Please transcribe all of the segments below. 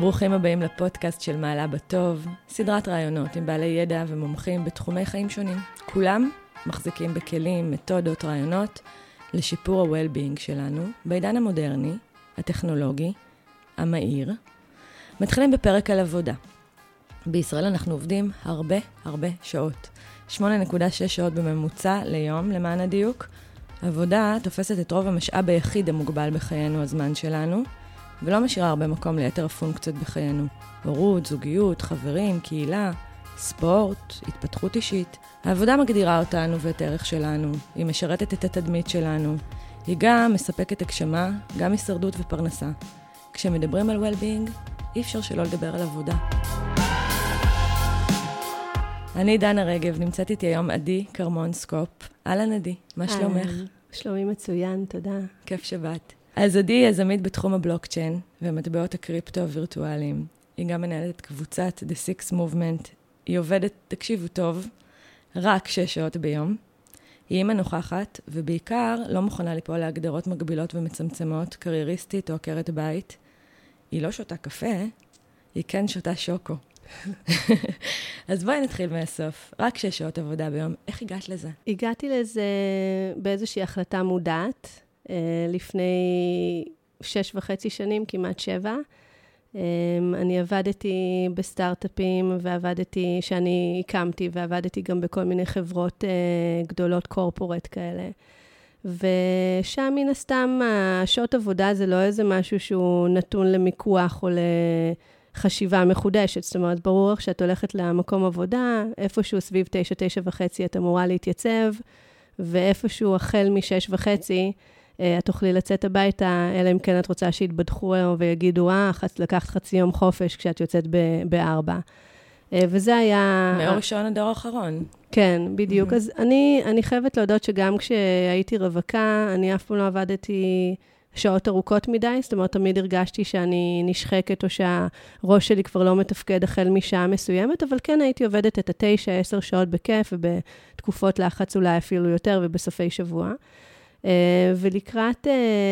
ברוכים הבאים לפודקאסט של מעלה בטוב, סדרת רעיונות עם בעלי ידע ומומחים בתחומי חיים שונים. כולם מחזיקים בכלים, מתודות, רעיונות לשיפור ה-well-being שלנו בעידן המודרני, הטכנולוגי, המהיר. מתחילים בפרק על עבודה. בישראל אנחנו עובדים הרבה שעות. 8.6 שעות בממוצע ליום, למען הדיוק. עבודה תופסת את רוב המשאב היחיד המוגבל בחיינו, הזמן שלנו, ולא משאירה הרבה מקום ליתר הפונקציות בחיינו. הורות, זוגיות, חברים, קהילה, ספורט, התפתחות אישית. העבודה מגדירה אותנו ואת הערך שלנו, היא משרתת את התדמית שלנו, היא גם מספקת הגשמה, גם הישרדות ופרנסה. כשמדברים על well-being, אי אפשר שלא לדבר על עבודה. אני דנה רגב, נמצאת איתי היום עדי קרמון סקופ. אהלן עדי, מה שלומך? שלומי מצוין, תודה. כיף שבאת. אז עדי היא יזמית בתחום הבלוקצ'יין ומטבעות הקריפטו הווירטואליים. היא גם מנהלת קבוצת The Six Movement. היא עובדת, תקשיבו טוב, רק 6 שעות ביום. היא אימא נוכחת, ובעיקר לא מוכנה ליפול להגדרות מגבילות ומצמצמות, קרייריסטית או עקרת בית. היא לא שותה קפה, היא כן שותה שוקו. אז בואי נתחיל מהסוף. רק 6 שעות עבודה ביום. איך הגעת לזה? הגעתי לזה באיזושהי החלטה מודעת, לפני 6.5 שנים, כמעט 7. אני עבדתי בסטארט-אפים, שאני הקמתי, ועבדתי גם בכל מיני חברות גדולות, קורפורט כאלה. ושם מן הסתם, השעות עבודה זה לא איזה משהו שהוא נתון למיקוח או לחשיבה מחודשת. זאת אומרת, ברור שאת הולכת למקום עבודה, איפשהו סביב 9:30 את אמורה להתייצב, ואיפשהו החל מ6:30, את תוכלי לצאת הביתה, אלא אם כן את רוצה שיתבדחו ויגידו, לקחת חצי יום חופש כשאת יוצאת ב4. וזה היה... מאור ראשון הדור האחרון. כן, בדיוק. אז אני חייבת להודות שגם כשהייתי רווקה, אני אף פעם לא עבדתי שעות ארוכות מדי, זאת אומרת, תמיד הרגשתי שאני נשחקת, או שהראש שלי כבר לא מתפקד החל משעה מסוימת, אבל כן הייתי עובדת את 9-10 שעות בכיף, ובתקופות לחץ אולי אפילו יותר, ובסופי שבוע. ולקראת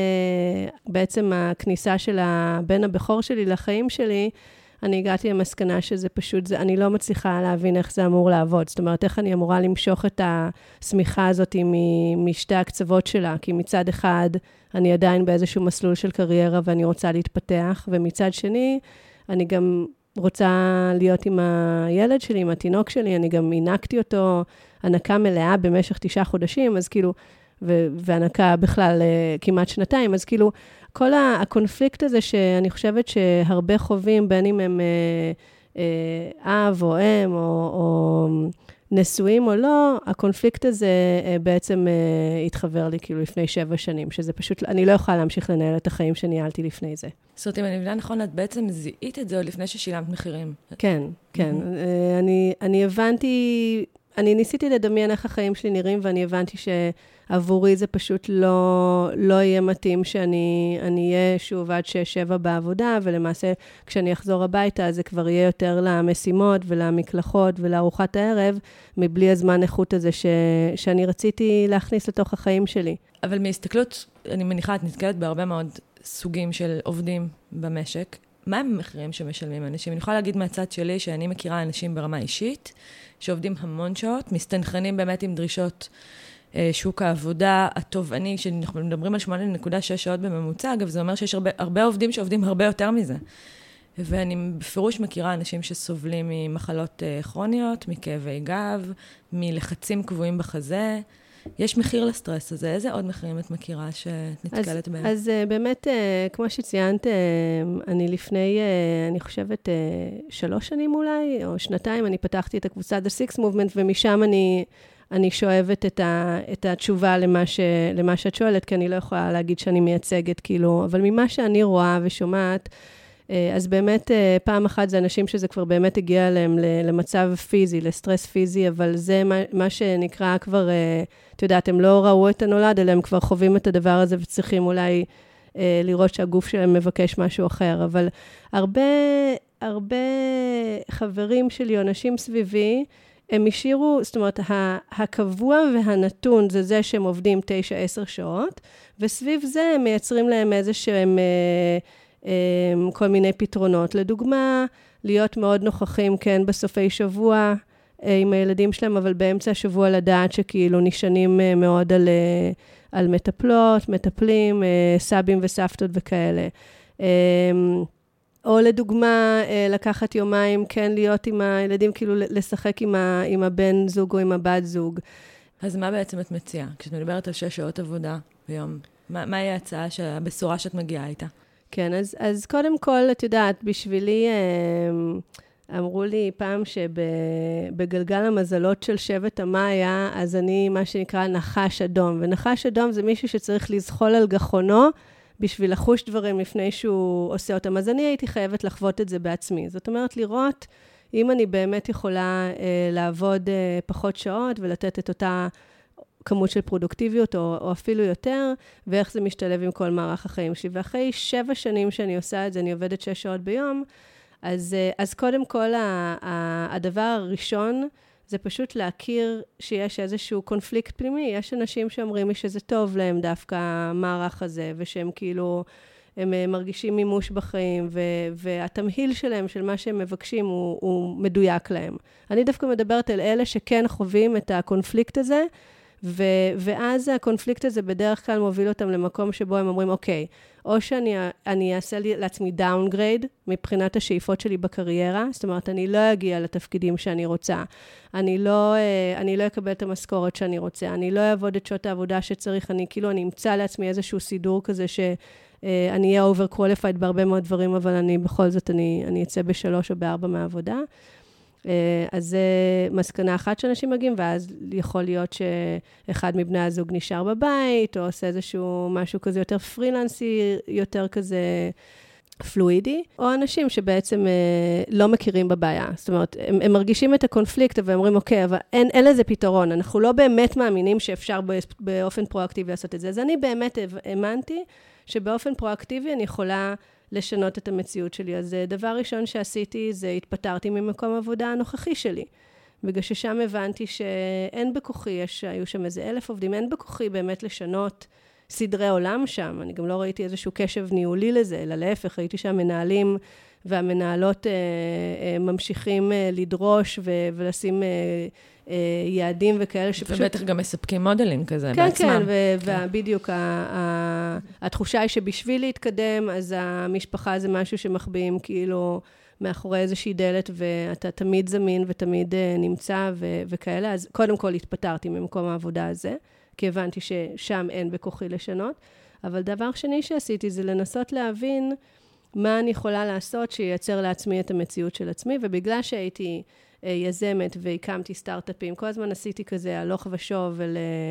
בעצם הכניסה של הבן הבכור שלי לחיים שלי, אני הגעתי למסקנה שזה פשוט, אני לא מצליחה להבין איך זה אמור לעבוד. זאת אומרת, איך אני אמורה למשוך את הסמיכה הזאת משתי הקצוות שלה, כי מצד אחד אני עדיין באיזשהו מסלול של קריירה ואני רוצה להתפתח, ומצד שני אני גם רוצה להיות עם הילד שלי, עם התינוק שלי, אני גם עינקתי אותו הנקה מלאה במשך 9 חודשים, אז כאילו, והנקה בכלל כמעט 2, אז כאילו, כל הקונפליקט הזה שאני חושבת שהרבה חווים, בין אם הם אב או אם או נשואים או לא, הקונפליקט הזה בעצם התחבר לי כאילו לפני 7 שנים, שזה פשוט, אני לא יכולה להמשיך לנהל את החיים שניהלתי לפני זה. זאת אומרת, אם אני מבינה נכון, את בעצם זיהית את זה עוד לפני ששילמת מחירים. כן. אני הבנתי, אני ניסיתי לדמיין איך החיים שלי נראים, ואני הבנתי שעבורי זה פשוט לא יהיה מתאים שאני אהיה שוב עד 6-7 בעבודה, ולמעשה כשאני אחזור הביתה, זה כבר יהיה יותר למשימות ולמקלחות ולארוחת הערב, מבלי הזמן איכות הזה שאני רציתי להכניס לתוך החיים שלי. אבל מהסתכלות, אני מניחה, את נתקלת בהרבה מאוד סוגים של עובדים במשק. מה הם המחירים שמשלמים אנשים? אני יכולה להגיד מהצד שלי שאני מכירה אנשים ברמה אישית, שעובדים המון שעות, מסתנכרנים באמת עם דרישות שוק העבודה התובעני, שאנחנו מדברים על 8.6 שעות בממוצע, אגב, זה אומר שיש הרבה עובדים שעובדים הרבה יותר מזה. ואני בפירוש מכירה אנשים שסובלים ממחלות כרוניות, מכאבי גב, מלחצים קבועים בחזה. יש מחיר לסטרס הזה. איזה עוד מחירים את מכירה שנתקלת בהם? אז באמת, כמו שציינת, אני לפני, אני חושבת, 3 שנים אולי, או 2, אני פתחתי את הקבוצה The Six Movement, ומשם אני שואבת את התשובה למה שאת שואלת, כי אני לא יכולה להגיד שאני מייצגת, כאילו, אבל ממה שאני רואה ושומעת, אז באמת פעם אחת זה אנשים שזה כבר באמת הגיע להם למצב פיזי, לסטרס פיזי, אבל זה מה שנקרא כבר, אתה יודעת, הם לא ראו את הנולד, אלא הם כבר חווים את הדבר הזה וצריכים אולי לראות שהגוף שלהם מבקש משהו אחר, אבל הרבה חברים שלי או אנשים סביבי, הם השאירו, זאת אומרת, הקבוע והנתון זה שהם עובדים 9-10 שעות, וסביב זה הם מייצרים להם איזה שהם כל מיני פתרונות. לדוגמה, להיות מאוד נוכחים, כן, בסופי שבוע עם הילדים שלהם, אבל באמצע השבוע לדעת שכאילו נשענים מאוד על מטפלות, מטפלים, סבים וסבתות וכאלה. או לדוגמה, לקחת יומיים, כן, להיות עם הילדים, כאילו לשחק עם הבן זוג או עם הבת זוג. אז מה בעצם את מציעה? כשאת מדברת על 6 שעות עבודה ביום, מה היא ההצעה, הבשורה שאת מגיעה איתה? כן, אז קודם כל, את יודעת, בשבילי, אמרו לי פעם שבגלגל המזלות של שבט המאיה, אז אני, מה שנקרא, נחש אדום. ונחש אדום זה מישהו שצריך לזחול על גחונו, בשביל לחוש דברים לפני שהוא עושה אותם. אז אני הייתי חייבת לחוות את זה בעצמי. זאת אומרת, לראות אם אני באמת יכולה לעבוד פחות שעות, ולתת את אותה כמות של פרודוקטיביות, או אפילו יותר, ואיך זה משתלב עם כל מערך החיים שלי. ואחרי 7 שנים שאני עושה את זה, אני עובדת 6 שעות ביום, אז קודם כל, הדבר הראשון, זה פשוט להכיר שיש איזשהו קונפליקט פנימי. יש אנשים שאומרים לי שזה טוב להם דווקא המערך הזה, ושהם כאילו, הם מרגישים מימוש בחיים, והתמהיל שלהם, של מה שהם מבקשים, הוא מדויק להם. אני דווקא מדברת על אלה שכן חווים את הקונפליקט הזה, ואז הקונפליקט הזה בדרך כלל מוביל אותם למקום שבו הם אומרים, אוקיי, או שאני אעשה לעצמי דאונגרייד מבחינת השאיפות שלי בקריירה, זאת אומרת, אני לא אגיע לתפקידים שאני רוצה, אני לא אקבל את המשכורת שאני רוצה, אני לא אעבוד את שעות העבודה שצריך, אני אמצא לעצמי איזשהו סידור כזה שאני אהיה overqualified בהרבה מאוד דברים, אבל בכל זאת אני אצא ב3 או ב4 מהעבודה. אז זה מסקנה אחת שאנשים מגיעים, ואז יכול להיות שאחד מבני הזוג נשאר בבית, או עושה איזשהו משהו כזה יותר פרילנסי, יותר כזה פלואידי, או אנשים שבעצם לא מכירים בבעיה. זאת אומרת, הם מרגישים את הקונפליקט, ואומרים, אוקיי, אבל אין לזה פתרון. אנחנו לא באמת מאמינים שאפשר באופן פרואקטיבי לעשות את זה. אז אני באמת האמנתי שבאופן פרואקטיבי אני יכולה לשנות את המציאות שלי. אז דבר ראשון שעשיתי, זה התפטרתי ממקום העבודה הנוכחי שלי. בגלל ששם הבנתי שאין בכוחי, היו שם איזה 1,000 עובדים, אין בכוחי באמת לשנות סדרי עולם שם. אני גם לא ראיתי איזשהו קשב ניהולי לזה, אלא להפך, ראיתי שהמנהלים והמנהלות ממשיכים לדרוש ולשים יעדים וכאלה שפשוט... ובטח גם מספקים מודלים כזה כן, בעצמם. כן, ובדיוק התחושה היא שבשביל להתקדם, אז המשפחה זה משהו שמחביאים כאילו מאחורי איזושהי דלת, ואתה תמיד זמין ותמיד נמצא וכאלה. אז קודם כל התפטרתי ממקום העבודה הזה, כי הבנתי ששם אין בכוחי לשנות. אבל דבר שני שעשיתי זה לנסות להבין מה אני יכולה לעשות שייצר לעצמי את המציאות של עצמי, ובגלל שהייתי יזמת והקמתי סטארט-אפים, כל הזמן עשיתי כזה הלוך ושוב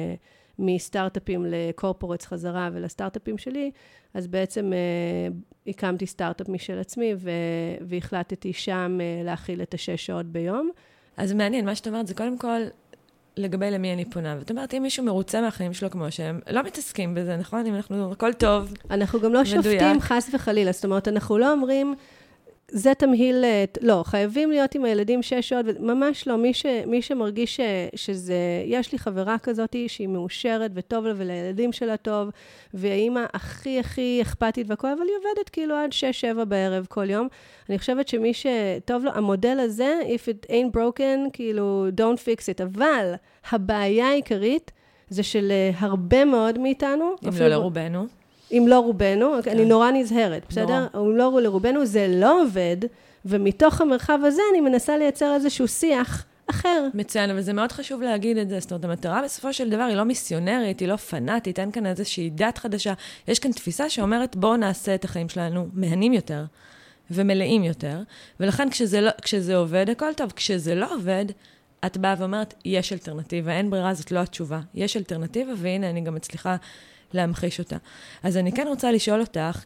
מסטארט-אפים לקורפורטס חזרה ולסטארט-אפים שלי, אז בעצם הקמתי סטארט-אפ משל עצמי, והחלטתי שם להכיל את 6 שעות ביום. אז מעניין, מה שאת אומרת זה קודם כל לגבי למי אני פונה. ואת אומרת, אם מישהו מרוצה מהחיים שלו כמו שהם, לא מתעסקים בזה, נכון? אם אנחנו, הכל טוב, אנחנו גם לא שופטים חס וחלילה, זאת אומרת, אנחנו לא אומרים, זה תמהיל, לא, חייבים להיות עם הילדים 6 שעות, ממש לא, מי שמרגיש שזה, יש לי חברה כזאת שהיא מאושרת וטוב לה ולילדים שלה טוב, והאימא הכי אכפתית והכל, אבל היא עובדת כאילו עד 6-7 בערב כל יום. אני חושבת שמי שטוב לו, המודל הזה, if it ain't broken, כאילו, don't fix it, אבל הבעיה העיקרית זה של הרבה מאוד מאיתנו. אם לא לרובנו. אם לא רובנו, אני נורא נזהרת, בסדר? אם לא לרובנו, זה לא עובד, ומתוך המרחב הזה אני מנסה לייצר איזשהו שיח אחר. מצוין, אבל זה מאוד חשוב להגיד את זה. זאת אומרת, המטרה בסופו של דבר היא לא מיסיונרית, היא לא פנאטית, אין כאן איזושהי דת חדשה. יש כאן תפיסה שאומרת, בואו נעשה את החיים שלנו מהנים יותר ומלאים יותר, ולכן כשזה עובד, הכל טוב. כשזה לא עובד, את באה ואומרת, יש אלטרנטיבה, אין ברירה, זאת לא התשובה. יש אלטרנטיבה, והנה אני גם מצליחה להמחיש אותה. אז אני כן רוצה לשאול אותך,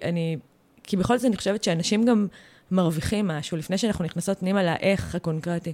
כי בכל זאת אני חושבת שאנשים גם מרוויחים משהו, לפני שאנחנו נכנסות פנימה לאיך הקונקרטי.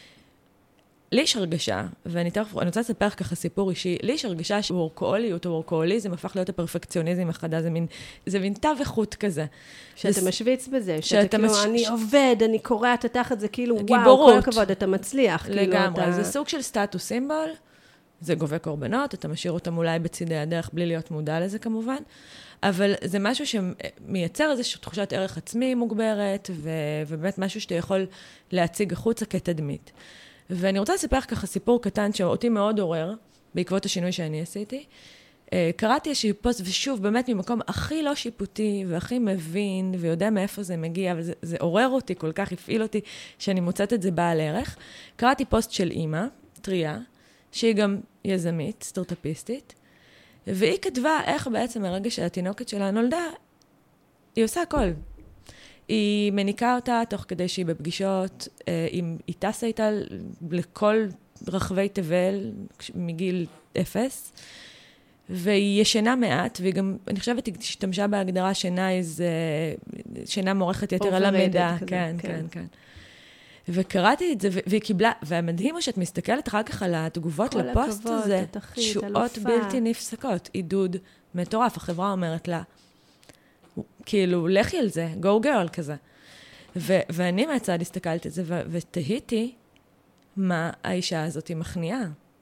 לי יש הרגשה, ואני רוצה לספר ככה סיפור אישי, לי יש הרגשה שוורקאוליות או וורקאוליזם הפך להיות הפרפקציוניזם החדש, זה מין תו איכות כזה. שאתה משוויץ בזה, שאתה כאילו, אני עובד, אני קורא, אתה תחת זה כאילו, גיבורות. וואו, כל הכבוד, אתה מצליח. לגמרי, זה סוג של סטטוס סימבול, זה גובה קורבנות, אתה משאיר אותם אולי בצידי הדרך בלי להיות מודע לזה כמובן, אבל זה משהו שמייצר איזושהי תחושת ערך עצמי מוגברת, ובאמת משהו שאתה יכול להציג החוצה כתדמית. ואני רוצה לספר ככה סיפור קטן שאותי מאוד עורר, בעקבות השינוי שאני עשיתי. קראתי איזושהי פוסט, ושוב, באמת ממקום הכי לא שיפוטי, והכי מבין, ויודע מאיפה זה מגיע, וזה עורר אותי כל כך, הפעיל אותי, שאני מוצאת את זה בעל ערך. קראתי פוסט של אימא, טריה, שהיא גם יזמית, סטארט-אפיסטית, והיא כתבה איך בעצם מהרגע שהתינוקת שלה נולדה, היא עושה הכל. היא מניקה אותה תוך כדי שהיא בפגישות, היא טסה איתה לכל רחבי תבל מגיל 0, והיא ישנה מעט, והיא גם, אני חושבת, היא השתמשה בהגדרה שינה, שינה מורכת יותר על המידע. כן, כן, כן. וקראתי את זה, והיא קיבלה, והמדהים הוא שאת מסתכלת אחר כך על התגובות לפוסט הזה, תשואות בלתי נפסקות, עידוד מטורף. החברה אומרת לה, כאילו, לכי על זה, go girl כזה. ואני מהצד הסתכלת את זה, ותהיתי מה האישה הזאת היא מכניעה.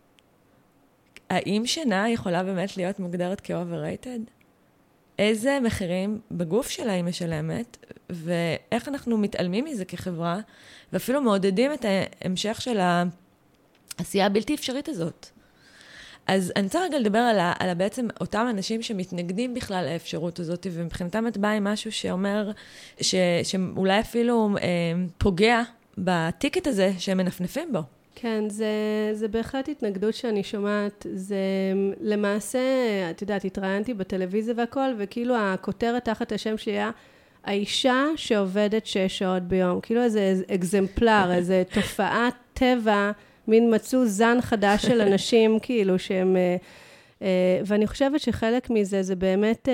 האם שינה יכולה באמת להיות מוגדרת כ-overrated? איזה מחירים בגוף שלה היא משלמת, ואיך אנחנו מתעלמים מזה כחברה, ואפילו מעודדים את ההמשך של העשייה הבלתי אפשרית הזאת. אז אני רוצה רגע לדבר על בעצם אותם אנשים שמתנגדים בכלל לאפשרות הזאת, ומבחינתם את באה עם משהו שאומר, שאולי אפילו פוגע בטיקט הזה שהם מנפנפים בו. כן, זה בהחלט התנגדות שאני שומעת, זה למעשה, את יודעת, התראיינתי בטלוויזיה והכל, וכאילו הכותרת תחת השם שלי היה, האישה שעובדת 6 שעות ביום, כאילו איזה אקזמפלר, איזה תופעת טבע, מין מצאו זן חדש של אנשים, כאילו שהם, ואני חושבת שחלק מזה זה באמת,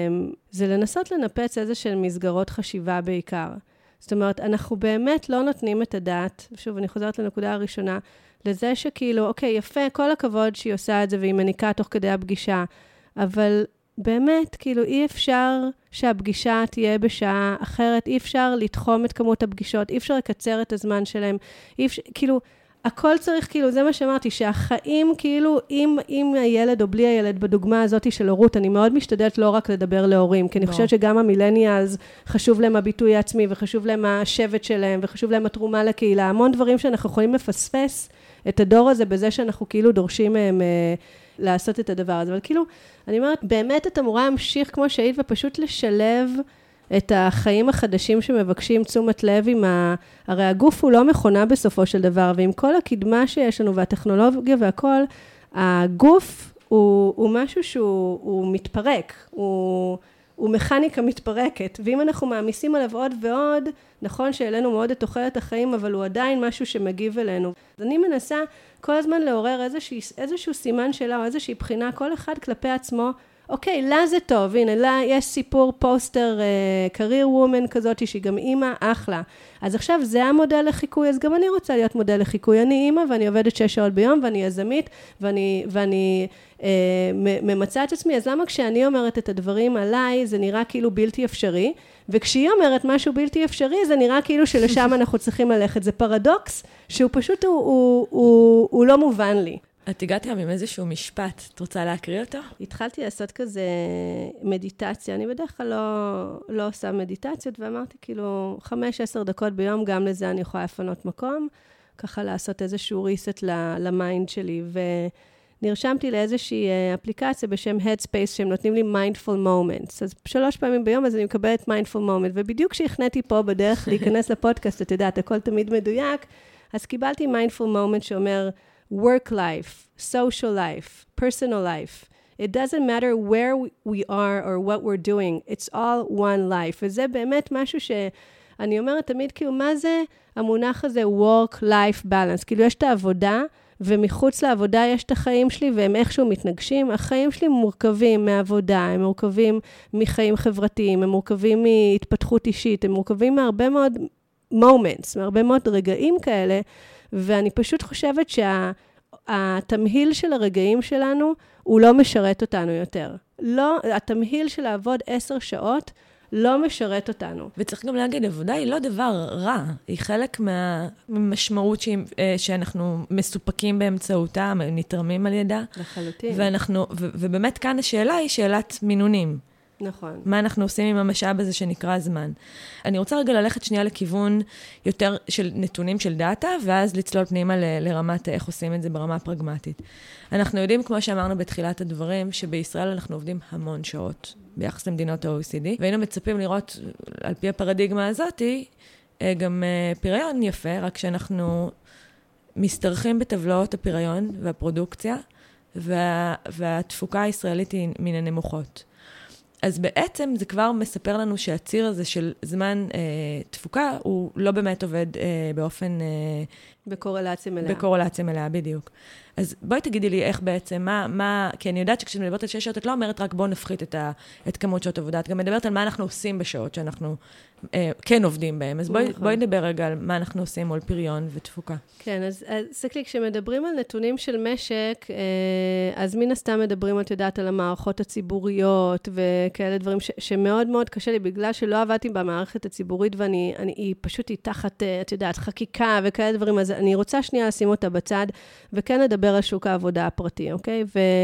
זה לנסות לנפץ איזה של מסגרות חשיבה בעיקר. זאת אומרת, אנחנו באמת לא נותנים את הדעת, שוב, אני חוזרת לנקודה הראשונה, לזה שכאילו, אוקיי, יפה, כל הכבוד שהיא עושה את זה, והיא מניקה תוך כדי הפגישה, אבל באמת, כאילו, אי אפשר שהפגישה תהיה בשעה אחרת, אי אפשר לתחום את כמות הפגישות, אי אפשר לקצר את הזמן שלהם, אי אפשר, כאילו, הכל צריך, כאילו, זה מה שאמרתי, שהחיים, כאילו, עם הילד או בלי הילד, בדוגמה הזאת של הורות, אני מאוד משתדלת לא רק לדבר להורים, כי אני חושבת שגם המילניאלס חשוב להם הביטוי העצמי, וחשוב להם השבט שלהם, וחשוב להם התרומה לקהילה, המון דברים שאנחנו יכולים לפספס את הדור הזה, בזה שאנחנו כאילו דורשים מהם לעשות את הדבר הזה. אבל כאילו, אני אומרת, באמת את אמורה להמשיך כמו שהיית, ופשוט לשלב את החיים החדשים שמבקשים תשומת לב עם הרי הגוף הוא לא מכונה בסופו של דבר, ועם כל הקדמה שיש לנו והטכנולוגיה והכל, הגוף הוא משהו שהוא מתפרק, הוא מכניקה מתפרקת, ואם אנחנו מעמיסים עליו עוד ועוד, נכון שאלינו מאוד את תוחלת החיים, אבל הוא עדיין משהו שמגיב אלינו. אז אני מנסה כל הזמן לעורר איזשהו סימן שלה, או איזושהי בחינה, כל אחד כלפי עצמו, אוקיי, לה זה טוב, הנה, לה יש סיפור פוסטר, קרייר וומן כזאת, שהיא גם אימא, אחלה. אז עכשיו זה המודל לחיקוי, אז גם אני רוצה להיות מודל לחיקוי. אני אימא ואני עובדת 6 שעות ביום, ואני יזמית, ואני ממצא את עצמי, אז למה כשאני אומרת את הדברים עליי, זה נראה כאילו בלתי אפשרי, וכשהיא אומרת משהו בלתי אפשרי, זה נראה כאילו שלשם אנחנו צריכים ללכת. זה פרדוקס שהוא פשוט, הוא לא מובן לי. את הגעת גם עם איזשהו משפט, את רוצה להקריא אותו? התחלתי לעשות כזה מדיטציה, אני בדרך כלל לא עושה מדיטציות, ואמרתי כאילו 5-10 דקות ביום, גם לזה אני יכולה לפנות מקום, ככה לעשות איזשהו ריסט למיינד שלי, ונרשמתי לאיזושהי אפליקציה בשם Headspace, שהם נותנים לי mindful moments, אז 3 פעמים ביום, אז אני מקבלת mindful moment, ובדיוק כשהכנתי פה בדרך להיכנס לפודקאסט, את יודעת, הכל תמיד מדויק, אז קיבלתי mindful moment שאומר, work life, social life, personal life. It doesn't matter where we are or what we're doing. It's all one life. וזה באמת משהו שאני אומרת תמיד, כאילו, מה זה המונח הזה work-life balance? כאילו, יש את העבודה, ומחוץ לעבודה יש את החיים שלי, והם איכשהו מתנגשים. החיים שלי מורכבים מעבודה, הם מורכבים מחיים חברתיים, הם מורכבים מהתפתחות אישית, הם מורכבים מהרבה מאוד moments, מהרבה מאוד רגעים כאלה, ואני פשוט חושבת שהתמהיל של הרגעים שלנו, הוא לא משרת אותנו יותר. לא, התמהיל של לעבוד 10 שעות, לא משרת אותנו. וצריך גם להגיד, עבודה היא לא דבר רע, היא חלק מהמשמעות שאנחנו מסופקים באמצעותה, נתרמים על ידה. לחלוטין. ובאמת כאן השאלה היא שאלת מינונים. נכון. מה אנחנו עושים עם המשאב הזה שנקרא זמן. אני רוצה רגע ללכת שנייה לכיוון יותר של נתונים של דאטה, ואז לצלול פנימה לרמת איך עושים את זה ברמה פרגמטית. אנחנו יודעים, כמו שאמרנו בתחילת הדברים, שבישראל אנחנו עובדים המון שעות ביחס למדינות ה-OECD, והיינו מצפים לראות, על פי הפרדיגמה הזאת, גם פריון יפה, רק שאנחנו מסתרכים בטבלאות הפריון והפרודוקציה, והתפוקה הישראלית היא מן הנמוכות. אז בעצם זה כבר מספר לנו שהציר הזה של זמן תפוקה, הוא לא באמת עובד באופן... בקורלציה מלאה. בקורלציה מלאה, בדיוק. אז בואי תגידי לי איך בעצם, כי אני יודעת שכשאני מדברת על 6 שעות, את לא אומרת רק בואו נפחית את כמות שעות עבודה, את גם מדברת על מה אנחנו עושים בשעות שאנחנו כן עובדים בהם. אז בואי נדבר רגע על מה אנחנו עושים מול פריון ותפוקה. כן, אז סקלי, כשמדברים על נתונים של משק, אז מן הסתם מדברים, את יודעת, על המערכות הציבוריות וכאלה דברים שמאוד מאוד קשה לי, בגלל שלא עבדתי במערכת הציבורית, והיא פשוט היא תחת, את יודעת, חקיקה וכאלה דברים, אז אני רוצה שנייה לשים אותה בצד, וכן לדבר על שוק העבודה הפרטי, אוקיי?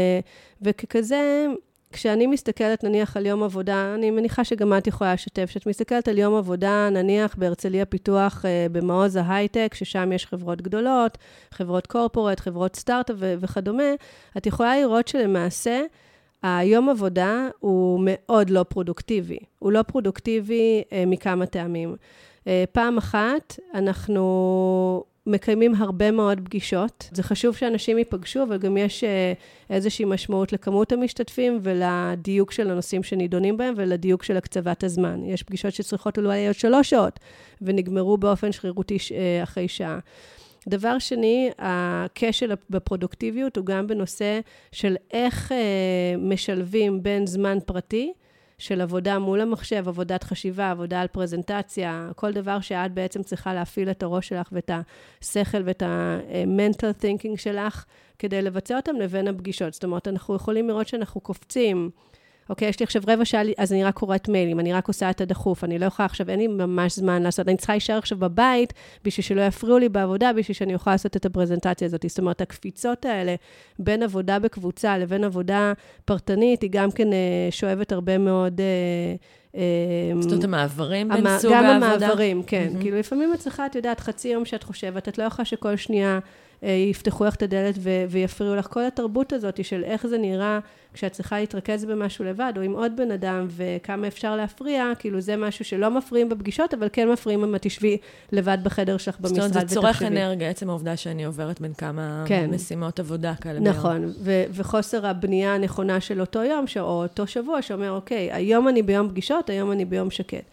וככזה, כשאני מסתכלת נניח על יום עבודה, אני מניחה שגם את יכולה לשתף, שאת מסתכלת על יום עבודה, נניח בהרצליה פיתוח במעוז ההייטק, ששם יש חברות גדולות, חברות קורפורט, חברות סטארט-אפ וכדומה, את יכולה לראות שלמעשה, היום עבודה הוא מאוד לא פרודוקטיבי. הוא לא פרודוקטיבי מכמה טעמים. פעם אחת, אנחנו מקיימים הרבה מאוד פגישות. זה חשוב שאנשים ייפגשו, אבל גם יש איזושהי משמעות לכמות המשתתפים ולדיוק של הנושאים שנידונים בהם ולדיוק של הקצבת הזמן. יש פגישות שצריכות אולי להיות 3 שעות, ונגמרו באופן שרירותי אחרי שעה. דבר שני, הכשל בפרודוקטיביות הוא גם בנושא של איך משלבים בין זמן פרטי, של עבודה מול המחשב, עבודת חשיבה, עבודה על פרזנטציה, כל דבר שאת בעצם צריכה להפעיל את הראש שלך ואת השכל ואת ה-mental thinking שלך, כדי לבצע אותם לבין הפגישות. זאת אומרת, אנחנו יכולים לראות שאנחנו קופצים, אוקיי, יש לי עכשיו 15 שעה, אז אני רק קוראת מיילים, אני רק עושה את הדחוף, אני לא יכולה עכשיו, אין לי ממש זמן לעשות, אני צריכה להישאר עכשיו בבית, בשביל שלא יפריעו לי בעבודה, בשביל שאני אוכל לעשות את הפרזנטציה הזאת. זאת אומרת, הקפיצות האלה, בין עבודה בקבוצה לבין עבודה פרטנית, היא גם כן שואבת הרבה מאוד... זאת אומרת, המעברים בין סוג העבודה? גם המעברים, כן. כאילו, לפעמים את צריכה, את יודעת, חצי יום שאת חושבת, את לא יכולה שכל שנייה יפתחו לך את הדלת ויפריעו לך. כל התרבות הזאת של איך זה נראה כשאת צריכה להתרכז במשהו לבד, או עם עוד בן אדם, וכמה אפשר להפריע, כאילו זה משהו שלא מפריעים בפגישות, אבל כן מפריעים אם את תשבי לבד בחדר שלך במשרד ותחשבי. זאת אומרת, זה צורך אנרגיה, עצם העובדה שאני עוברת בין כמה משימות עבודה כאלה. נכון, וחוסר הבנייה הנכונה של אותו יום, או אותו שבוע, שאומר, אוקיי, היום אני ביום פגישות, היום אני ביום שקט.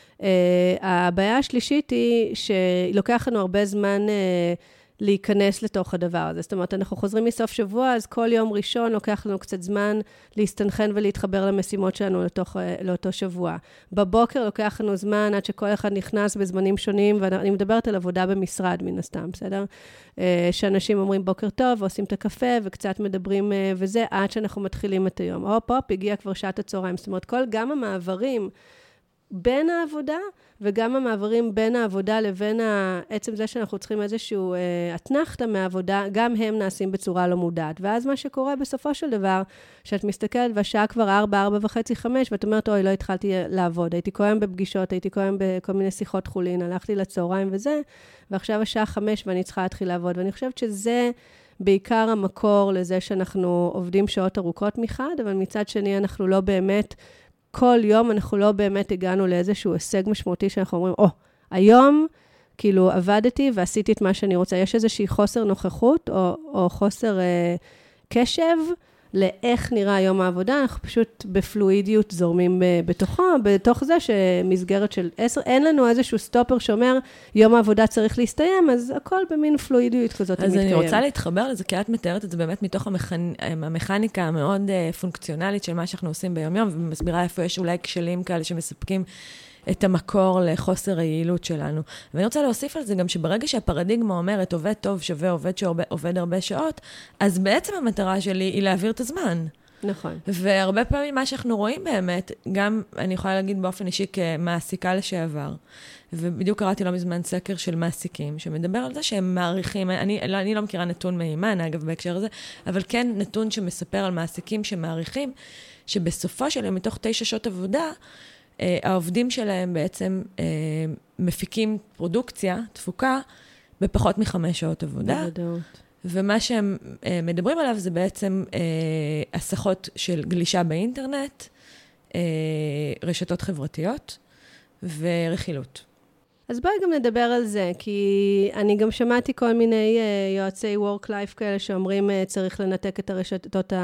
הבעיה השלישית היא שלוקח לנו הרבה זמן להיכנס לתוך הדבר הזה. זאת אומרת, אנחנו חוזרים מסוף שבוע, אז כל יום ראשון לוקח לנו קצת זמן להסתנכן ולהתחבר למשימות שלנו לאותו שבוע. בבוקר לוקח לנו זמן עד שכל אחד נכנס בזמנים שונים, ואני מדברת על עבודה במשרד מן הסתם, בסדר? שאנשים אומרים בוקר טוב, ועושים את הקפה, וקצת מדברים וזה, עד שאנחנו מתחילים את היום. הופ, הגיע כבר שעת הצהריים. זאת אומרת, גם המעברים בין העבודה, וגם המעברים בין העבודה לבין עצם זה שאנחנו צריכים איזשהו התנחתה מהעבודה, גם הם נעשים בצורה לא מודעת. ואז מה שקורה בסופו של דבר, שאת מסתכלת והשעה כבר 4, 4:30, 5, ואת אומרת, אוי, לא התחלתי לעבוד. הייתי קודם בפגישות, הייתי קודם בכל מיני שיחות חולין, הלכתי לצהריים וזה, ועכשיו השעה 5 ואני צריכה להתחיל לעבוד. ואני חושבת שזה בעיקר המקור לזה שאנחנו עובדים שעות ארוכות מחד, אבל מצד שני אנחנו לא באמת כל יום אנחנו לא באמת הגענו לאיזשהו הישג משמעותי שאנחנו אומרים, היום כאילו עבדתי ועשיתי את מה שאני רוצה. יש איזושהי חוסר נוכחות או חוסר קשב לאיך נראה יום העבודה. אנחנו פשוט בפלואידיות זורמים בתוך זה שמסגרת של 10, אין לנו איזשהו סטופר שאומר, יום העבודה צריך להסתיים, אז הכל במין פלואידיות כזאת מתקיים. אז אני רוצה להתחבר לזה, כי את מתארת את זה באמת מתוך המכניקה המאוד פונקציונלית של מה שאנחנו עושים ביום-יום, ומסבירה איפה יש אולי כשלים כאלה שמספקים את המקור לחוסר היעילות שלנו. ואני רוצה להוסיף על זה גם שברגע שהפרדיגמה אומרת, עובד טוב שווה עובד שעובד הרבה שעות, אז בעצם המטרה שלי היא להעביר את הזמן. נכון. והרבה פעמים מה שאנחנו רואים באמת, גם אני יכולה להגיד באופן אישי כמעסיקה לשעבר, ובדיוק קראתי לא מזמן סקר של מעסיקים, שמדבר על זה שהם מעריכים, אני לא מכירה נתון מהימן, אגב, בהקשר הזה, אבל כן נתון שמספר על מעסיקים שמעריכים, שבסופו שלהם, מתוך 9 שעות עבודה, העובדים שלהם בעצם מפיקים פרודוקציה, תפוקה, בפחות מ5 שעות עבודה. ומה שהם מדברים עליו זה בעצם הסחות של גלישה באינטרנט, רשתות חברתיות ורכילות. אז בואי גם נדבר על זה, כי אני גם שמעתי כל מיני יועצי work-life כאלה שאומרים צריך לנתק את הרשתות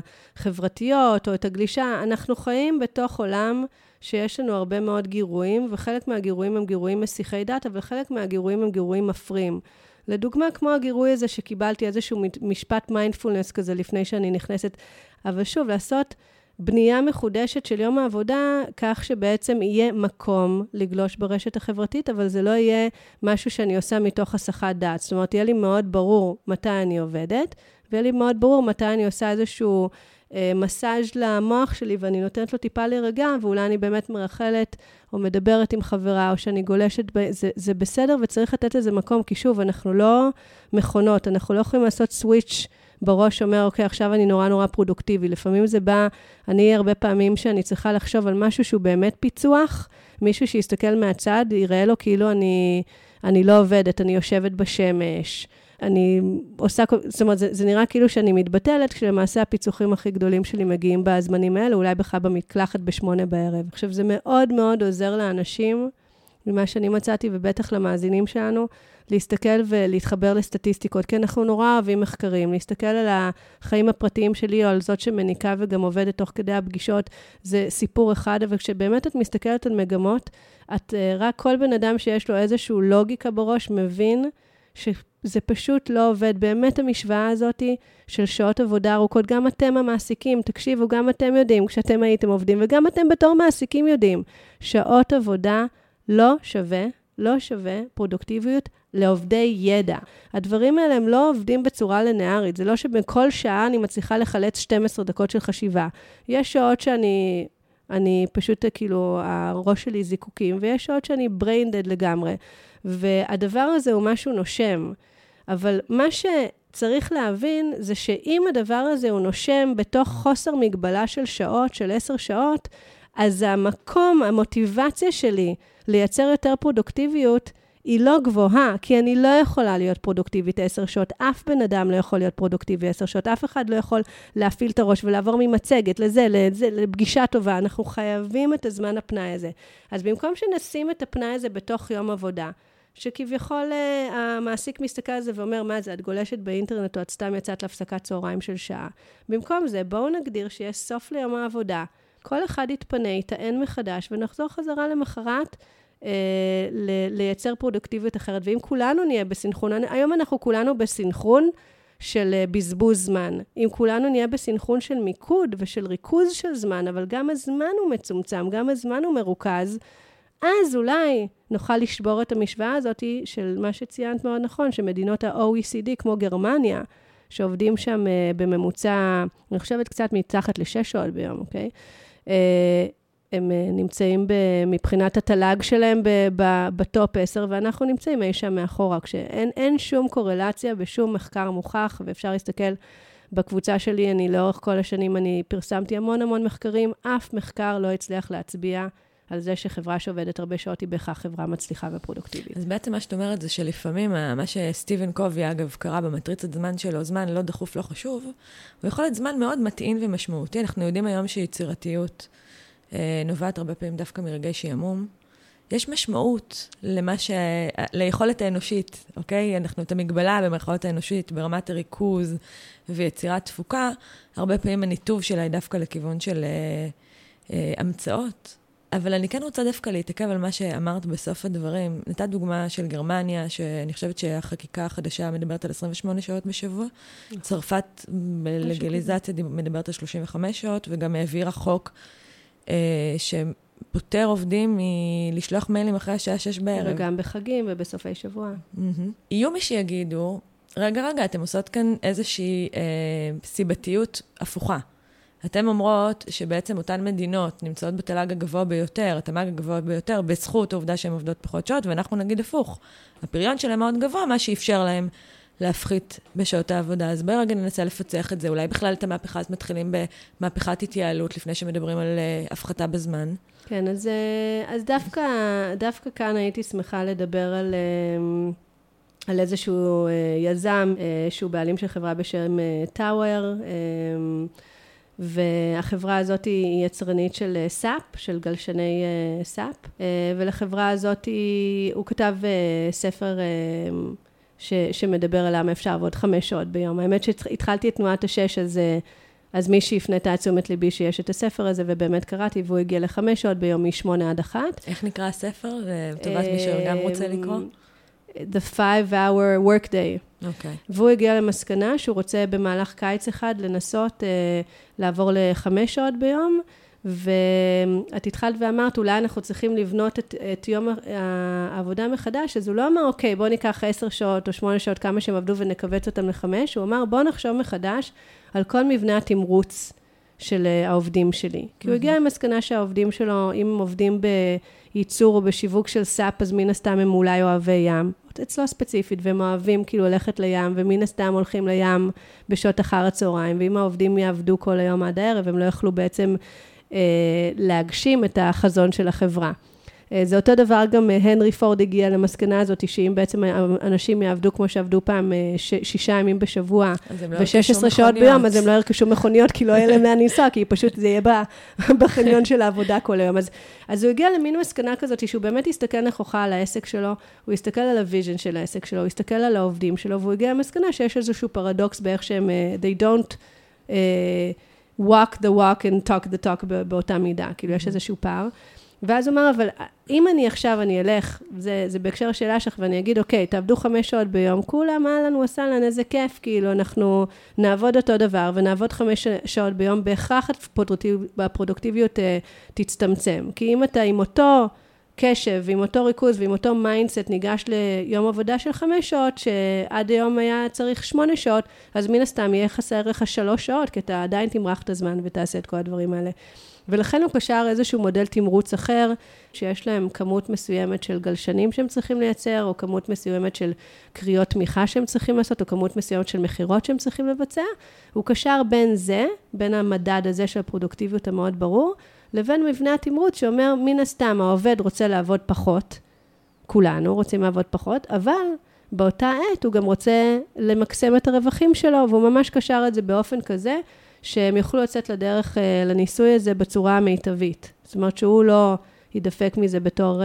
החברתיות או את הגלישה. אנחנו חיים בתוך עולם שיש לנו הרבה מאוד גירויים, וחלק מהגירויים הם גירויים מסיחי דעת, אבל חלק מהגירויים הם גירויים מפרים. לדוגמה, כמו הגירוי הזה שקיבלתי איזשהו משפט מיינדפולנס כזה לפני שאני נכנסת, אבל שוב, לעשות בנייה מחודשת של יום העבודה, כך שבעצם יהיה מקום לגלוש ברשת החברתית, אבל זה לא יהיה משהו שאני עושה מתוך הסחת דעת. זאת אומרת, יהיה לי מאוד ברור מתי אני עובדת, ויהיה לי מאוד ברור מתי אני עושה איזשהו מסאז' למוח שלי, ואני נותנת לו טיפה להירגע, ואולי אני באמת מרחלת, או מדברת עם חברה, או שאני גולשת, זה בסדר, וצריך לתת לזה מקום, כי שוב, אנחנו לא מכונות, אנחנו לא יכולים לעשות סוויץ' בראש, אומר, אוקיי, עכשיו אני נורא פרודוקטיבי. לפעמים זה בא, אני הרבה פעמים שאני צריכה לחשוב על משהו שהוא באמת פיצוח, מישהו שיסתכל מהצד, יראה לו כאילו אני לא עובדת, אני יושבת בשמש, אני עושה, זאת אומרת, זה נראה כאילו שאני מתבטלת, כשלמעשה הפיצוחים הכי גדולים שלי מגיעים בזמנים האלה, אולי בכלל במקלחת ב8 בערב. עכשיו, זה מאוד מאוד עוזר לאנשים, ממה שאני מצאתי, ובטח למאזינים שלנו, להסתכל ולהתחבר לסטטיסטיקות, כי אנחנו נורא אוהבים מחקרים, להסתכל על החיים הפרטיים שלי, או על זאת שמניקה וגם עובדת תוך כדי הפגישות, זה סיפור אחד, אבל כשבאמת את מסתכלת על מגמות, רק כל בן אדם שיש לו איזשהו לוגיקה בראש, מבין שזה פשוט לא עובד. באמת המשוואה הזאת של שעות עבודה ארוכות, גם אתם המעסיקים, תקשיבו, גם אתם יודעים, כשאתם הייתם עובדים, וגם אתם בתור מעסיקים יודעים, שעות עבודה לא שווה פרודוקטיביות לעובדי ידע. הדברים האלה הם לא עובדים בצורה לינארית, זה לא שבכל שעה אני מצליחה לחלץ 12 דקות של חשיבה. יש שעות שאני פשוט כאילו, הראש שלי זיקוקים, ויש שעות שאני brain dead לגמרי. והדבר הזה הוא משהו נושם. אבל מה שצריך להבין זה שאם הדבר הזה הוא נושם בתוך חוסר מגבלה של שעות, של 10 שעות, אז המוטיבציה שלי לייצר יותר פרודוקטיביות היא לא גבוהה, כי אני לא יכולה להיות פרודוקטיבית 10 שעות, אף בן אדם לא יכול להיות פרודוקטיבי 10 שעות, אף אחד לא יכול להפעיל את הראש ולעבור ממצגת לזה, לפגישה טובה, אנחנו חייבים את הזמן הפנאי הזה. אז במקום שנשים את הפנאי הזה בתוך יום עבודה, שכביכול המעסיק מסתכל על זה ואומר, מה זה, את גולשת באינטרנט או את סתם יצאת להפסקת צהריים של שעה. במקום זה, בואו נגדיר שיש סוף ליום העבודה, כל אחד יתפנה, יטען מחדש, ונחזור חזרה למחרת, לייצר פרודוקטיביות אחרת. ואם כולנו נהיה בסנכרון, היום אנחנו כולנו בסנכרון של בזבוז זמן. אם כולנו נהיה בסנכרון של מיקוד ושל ריכוז של זמן, אבל גם הזמן הוא מצומצם, גם הזמן הוא מרוכז, אז אולי נוכל לשבור את המשוואה הזאת של מה שציינת מאוד נכון, שמדינות ה-OECD כמו גרמניה, שעובדים שם בממוצע, אני חושבת קצת מתחת ל6 שעות ביום, אוקיי? הם נמצאים מבחינת התל"ג שלהם בטופ 10, ואנחנו נמצאים אי שם מאחורה, כשאין שום קורלציה בשום מחקר מוכח, ואפשר להסתכל בקבוצה שלי, אני לאורך כל השנים, אני פרסמתי המון מחקרים, אף מחקר לא הצליח להצביע על זה שחברה שעובדת הרבה שעות היא בהכרח חברה מצליחה ופרודוקטיבית. אז בעצם מה שאת אומרת זה שלפעמים, מה שסטיבן קובי אגב קרא במטריצת זמן שלו, זמן לא דחוף, לא חשוב, הוא יכול להיות זמן מאוד מתאים ומשמעותי. אנחנו יודעים היום שיצירתיות נובעת הרבה פעמים דווקא מרגעי שעמום. יש משמעות ליכולת האנושית, אוקיי? אנחנו את המגבלה במרכאות האנושית ברמת הריכוז ויצירת תפוקה, הרבה פעמים הניתוב שלה היא דווקא לכיוון של המצאות. אבל אני כן רוצה דווקא להתעכב על מה שאמרת בסוף הדברים. נתת דוגמה של גרמניה, שאני חושבת שהחקיקה החדשה מדברת על 28 שעות בשבוע. צרפת בלגליזציה מדברת על 35 שעות, וגם העבירה חוק שפותר עובדים מלשלוח מיילים אחרי השעה 6 בערב. וגם בחגים ובסופי שבוע. יהיו מי שיגידו, רגע, אתם עושות כאן איזושהי סיבתיות הפוכה. אתם אומרות שבעצם אותן מדינות נמצאות בתל"ג הגבוה ביותר, התמ"ג הגבוה ביותר, בזכות העובדה שהן עובדות פחות שעות, ואנחנו נגיד הפוך. הפריון שלהם מאוד גבוה, מה שאפשר להם להפחית בשעות העבודה. אז בואי רגע ננסה לפצח את זה. אולי בכלל את המהפכה הזאת מתחילים במהפכת התייעלות, לפני שמדברים על הפחתה בזמן. כן, אז דווקא כאן הייתי שמחה לדבר על איזשהו יזם, שהוא בעלים של חברה בשם טאוור, והחברה הזאת היא יצרנית של סאפ, של גלשני סאפ, ולחברה הזאת הוא כתב ספר שמדבר על למה אפשר לעבוד 5 שעות ביום. האמת שהתחלתי את תנועת 6, אז מישהי הפנתה תשומת ליבי שיש את הספר הזה, ובאמת קראתי, והוא הגיע ל5 שעות ביום מ8 עד 1. איך נקרא הספר? לטובת מי שגם רוצה לקרוא? The 5-hour workday. אוקיי. והוא הגיע למסקנה שהוא רוצה במהלך קיץ אחד לנסות לעבור ל5 שעות ביום, ואת התחלת ואמרת, אולי אנחנו צריכים לבנות את יום העבודה מחדש, אז הוא לא אמר, אוקיי, בוא ניקח 10 שעות או 8 שעות, כמה שהם עבדו ונקבץ אותם ל5, הוא אמר, בוא נחשוב מחדש על כל מבנה התמרוץ של העובדים שלי. כי הוא הגיע למסקנה שהעובדים שלו, אם הם עובדים בייצור או בשיווק של סאפ, אז מן הסתם הם אולי אוהבי ים. אצלו ספציפית, והם אוהבים כאילו ללכת לים, ומן הסתם הולכים לים בשעות אחר הצהריים, ואם העובדים יעבדו כל היום עד הערב, הם לא יכלו בעצם להגשים את החזון של החברה. זה אותו דבר, גם הנרי פורד הגיע למסקנה הזאת, שאם בעצם אנשים יעבדו כמו שעבדו פעם 6 ימים בשבוע, ו16 שעות ביום, אז הם לא ירכשו מכוניות, כי לא יהיה להם לאן לנסוע, כי פשוט זה יהיה בחניון של העבודה כל היום. אז הוא הגיע למין מסקנה כזאת, שהוא באמת הסתכל נכוחה על העסק שלו, הוא הסתכל על הוויז'ן של העסק שלו, הוא הסתכל על העובדים שלו, והוא הגיע למסקנה שיש איזשהו פרדוקס באיך שהם, they don't walk the walk and talk the talk באותה מידה, כאילו יש איזשהו פער. ואז הוא אומר, אבל אם אני עכשיו, אני אלך, זה בהקשר השאלה שלך, ואני אגיד, אוקיי, תעבדו 5 שעות ביום, כולם, לנו עשה לנו איזה כיף, כאילו, אנחנו נעבוד אותו דבר, ונעבוד 5 שעות ביום, בהכרח הפרודוקטיביות תצטמצם. כי אם אתה עם אותו קשב, עם אותו ריכוז, ועם אותו מיינדסט, ניגש ליום עבודה של 5 שעות, שעד היום היה צריך 8 שעות, אז מן הסתם יהיה חסר לך 3 שעות, כי אתה עדיין תמרח את הזמן ותעשה את כל הדברים האלה. ולכן הוא קשר איזשהו מודל תמרוץ אחר, שיש להם כמות מסוימת של גלשנים שהם צריכים לייצר, או כמות מסוימת של קריאות תמיכה שהם צריכים לעשות, או כמות מסוימת של מחירות שהם צריכים לבצע. הוא קשר בין זה, בין המדד הזה של הפרודוקטיביות המאוד ברור, לבין מבנה התמרוץ שאומר, מן הסתם העובד רוצה לעבוד פחות, כולנו רוצים לעבוד פחות, אבל באותה עת הוא גם רוצה למקסם את הרווחים שלו, והוא ממש קשר את זה באופן כזה, שהם יוכלו לצאת לדרך לניסוי הזה בצורה המיטבית. זאת אומרת שהוא לא ידפק מזה בתור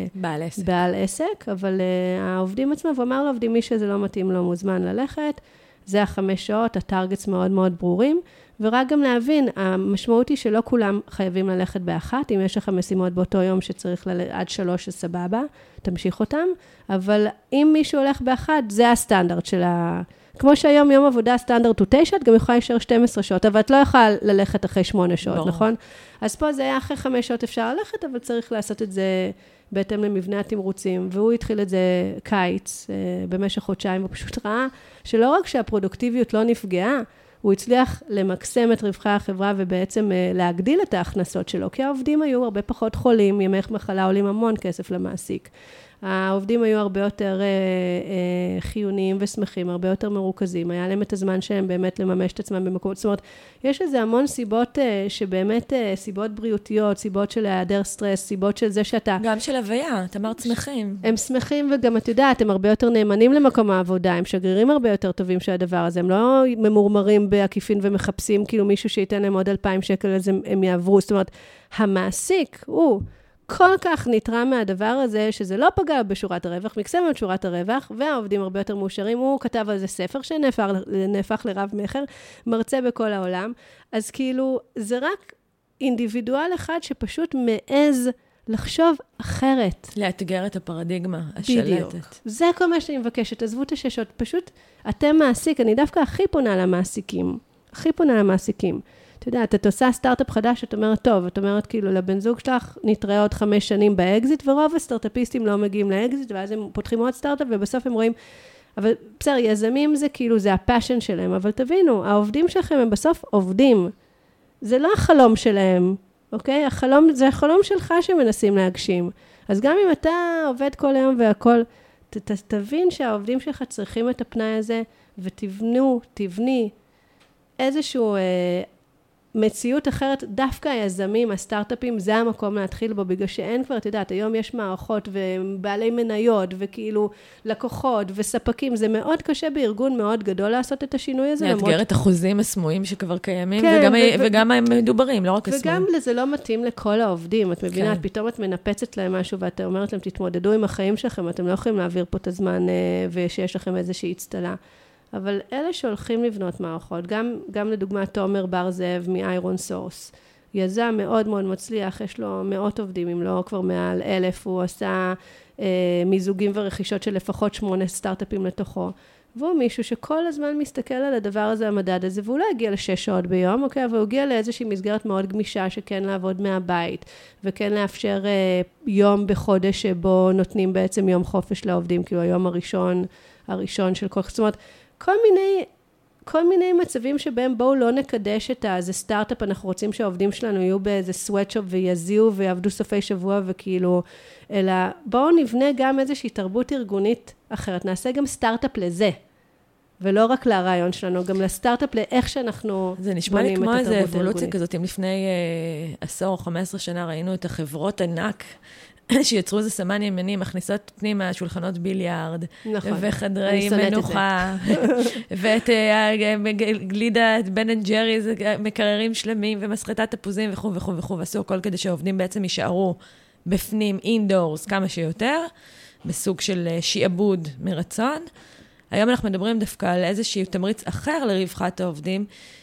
בעל עסק, אבל העובדים עצמם, ואמר לעובדים, מי שזה לא מתאים לו מוזמן ללכת, זה 5 שעות, הטרגטס מאוד מאוד ברורים, ורק גם להבין, המשמעות היא שלא כולם חייבים ללכת באחת, אם יש לך משימות באותו יום שצריך עד 3 סבבה, תמשיך אותם, אבל אם מישהו הולך באחת, זה הסטנדרט של כמו שהיום יום עבודה סטנדרט הוא 9, את גם יכולה להישאר 12 שעות, אבל את לא יכולה ללכת אחרי 8 שעות, נכון? אז פה זה היה אחרי 5 שעות אפשר ללכת, אבל צריך לעשות את זה בהתאם למבנה התמרוצים, והוא התחיל את זה קיץ, במשך חודשיים, הוא פשוט ראה שלא רק שהפרודוקטיביות לא נפגעה, הוא הצליח למקסם את רווחי החברה, ובעצם להגדיל את ההכנסות שלו, כי העובדים היו הרבה פחות חולים, ימי מחלה עולים המון כסף למעסיק. העובדים היו הרבה יותר חיוניים ושמחים, הרבה יותר מרוכזים, היה להם את הזמן שלהם באמת לממש את עצמם במקומות, זאת אומרת, יש לזה המון סיבות שבאמת סיבות בריאותיות, סיבות של היעדר סטרס, סיבות של זה שאתה... גם של הוויה, את אמרת שמחים. הם שמחים וגם את יודעת, הם הרבה יותר נאמנים למקום העבודה, הם שגרירים הרבה יותר טובים של הדבר הזה, הם לא ממורמרים בעקיפין ומחפשים כאילו מישהו שייתן להם עוד 2,000 שקל, אז הם יעברו, זאת אומרת, המעסיק הוא... כל כך נתרם מהדבר הזה, שזה לא פגע בשורת הרווח, מקסם את שורת הרווח, והעובדים הרבה יותר מאושרים, הוא כתב על זה ספר שנהפך לרב מחר, מרצה בכל העולם, אז כאילו, זה רק אינדיבידואל אחד שפשוט מעז לחשוב אחרת. לאתגר את הפרדיגמה השלטת. בדיוק. זה כל מה שאני מבקשת, עזבו את הששות, פשוט אתם מעסיק, אני דווקא הכי פונה למעסיקים, אתה יודע, את עושה סטארט-אפ חדש, את אומרת, טוב, את אומרת כאילו לבן זוג שלך, נתראה עוד 5 שנים באקזיט, ורוב הסטארט-אפיסטים לא מגיעים לאקזיט, ואז הם פותחים עוד סטארט-אפ, ובסוף הם רואים, אבל בסדר, יזמים זה כאילו, זה הפאשן שלהם, אבל תבינו, העובדים שלכם הם בסוף עובדים. זה לא החלום שלהם, אוקיי? זה החלום שלך שמנסים להגשים. אז גם אם אתה עובד כל היום והכל, תבין שהעובדים שלך צריכים את הפנאי הזה, תבני איזשהו מציאות אחרת, דווקא היזמים, הסטארט-אפים, זה המקום להתחיל בו, בגלל שאין כבר, את יודעת, היום יש מערכות ובעלי מניות, וכאילו לקוחות וספקים, זה מאוד קשה בארגון מאוד גדול לעשות את השינוי הזה. לאתגר את אחוזים הסמויים שכבר קיימים, כן, וגם הם מדוברים, לא רק הסמויים. וגם לזה לא מתאים לכל העובדים, את מבינה, כן. פתאום את מנפצת להם משהו, ואתה אומרת להם, תתמודדו עם החיים שלכם, אתם לא יכולים להעביר פה את הזמן, ושיש לכם איזושהי הצטלה. אבל אלה שהולכים לבנות מערכות, גם לדוגמה תומר בר זאב מאיירון סורס, יזם מאוד מאוד מצליח, יש לו מאות עובדים, אם לא כבר מעל 1,000, הוא עשה מיזוגים ורכישות של לפחות 8 סטארט-אפים לתוכו, והוא מישהו שכל הזמן מסתכל על הדבר הזה, המדד הזה, והוא לא הגיע ל6 שעות ביום, אוקיי? אבל הוא הגיע לאיזושהי מסגרת מאוד גמישה, שכן לעבוד מהבית, וכן לאפשר יום בחודש שבו נותנים בעצם יום חופש לעובדים, כי הוא היום הראשון של כל, זאת אומרת, כל מיני מצבים שבהם בואו לא נקדש זה סטארט-אפ, אנחנו רוצים שהעובדים שלנו יהיו באיזה סוואטשופ ויזיעו ויעבדו סופי שבוע וכאילו, אלא בואו נבנה גם איזושהי תרבות ארגונית אחרת, נעשה גם סטארט-אפ לזה, ולא רק לרעיון שלנו, גם לסטארט-אפ לאיך שאנחנו זה נשמע לי כמו איזו אבולוציה כזאת, אם לפני 10 או 15 שנה ראינו את החברות ענק, שיצרו איזה סמן ימני, מכניסות פנימה שולחנות ביליארד, נכון, וחדרי מנוחה, ואת גלידת בן אנד ג'רי, מקררים שלמים, ומסחטת תפוזים וכו' וכו' וכו', ועשו הכל כדי שהעובדים בעצם יישארו בפנים, אינדורס, כמה שיותר, בסוג של שיעבוד מרצון. היום אנחנו מדברים דווקא על איזשהו תמריץ אחר לרווחת העובדים,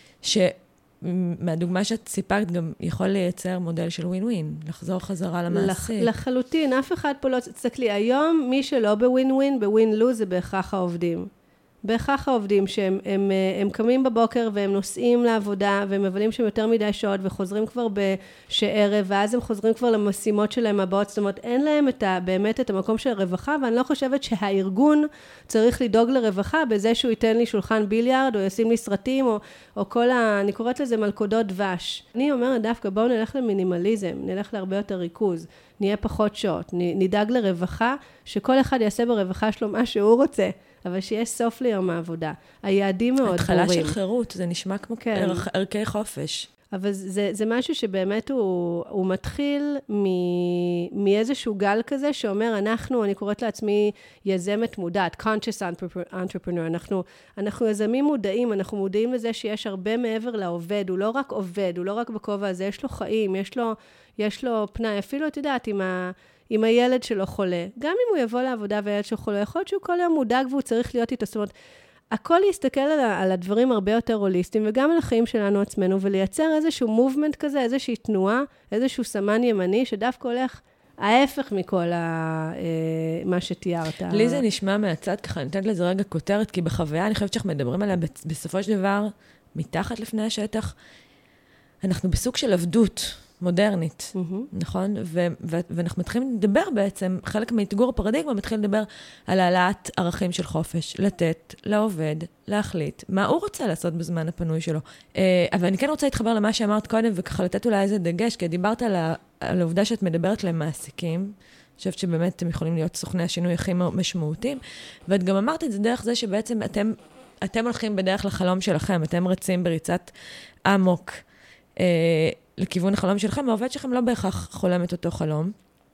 מהדוגמה שאת סיפקת גם יכול לייצר מודל של ווין-ווין, לחזור חזרה למעסיק. לחלוטין, אף אחד פה לא תסתכלי. היום מי שלא בווין-ווין, בווין-לו זה בהכרח העובדים. בהכרח העובדים שהם קמים בבוקר והם נוסעים לעבודה והם מבלים שם יותר מדי שעות וחוזרים כבר בשערב, ואז הם חוזרים כבר למשימות שלהם הבאות, זאת אומרת אין להם באמת את המקום של הרווחה, ואני לא חושבת שהארגון צריך לדאוג לרווחה בזה שהוא ייתן לי שולחן ביליארד או ישים לי סרטים או כל אני קוראת לזה מלכודות דבש. אני אומרת דווקא בואו נלך למינימליזם, נלך להרבה יותר ריכוז, נהיה פחות שעות, נדאג לרווחה, שכל אחד יעשה ברווחה שלו מה שהוא רוצה. אבל שיש סוף ליום העבודה. היעדים מאוד ברורים. התחלה של חירות, זה נשמע כמו ערכי חופש. אבל זה משהו שבאמת הוא מתחיל מאיזשהו גל כזה, שאומר, אני קוראת לעצמי יזמת מודעת, conscious entrepreneur, אנחנו יזמים מודעים, אנחנו מודעים לזה שיש הרבה מעבר לעובד, הוא לא רק עובד, הוא לא רק בכובע הזה, יש לו חיים, יש לו פנאי, אפילו את יודעת, עם הילד שלו חולה. גם אם הוא יבוא לעבודה והילד שלו חולה, יכול להיות שהוא כל יום מודאג והוא צריך להיות איתו. זאת אומרת, הכל להסתכל על הדברים הרבה יותר הוליסטיים, וגם על החיים שלנו עצמנו, ולייצר איזשהו מובמנט כזה, איזושהי תנועה, איזשהו סמן ימני, שדווקא הולך ההפך מכל מה שתיארת. לי זה נשמע מהצד, ככה, אני נותנת לזה רגע כותרת, כי בחוויה אני חושבת שאנחנו מדברים עליה בסופו של דבר, מתחת לפני השטח, אנחנו בסוג של עבדות מודרנית, נכון? ואנחנו מתחילים לדבר בעצם, חלק מהתגור הפרדיגמה מתחיל לדבר על העלאת ערכים של חופש, לתת לעובד, להחליט מה הוא רוצה לעשות בזמן הפנוי שלו. אבל אני כן רוצה להתחבר למה שאמרת קודם, וככה לתת אולי איזה דגש, כי דיברת על העובדה שאת מדברת למעסיקים, אני חושבת שבאמת הם יכולים להיות סוכני השינוי הכי משמעותיים, ואת גם אמרת את זה דרך זה שבעצם אתם הולכים בדרך לחלום שלכם, אתם רצים בריצת עמוק, לכיוון החלום שלכם, העובד שלכם לא בהכרח חולם את אותו חלום.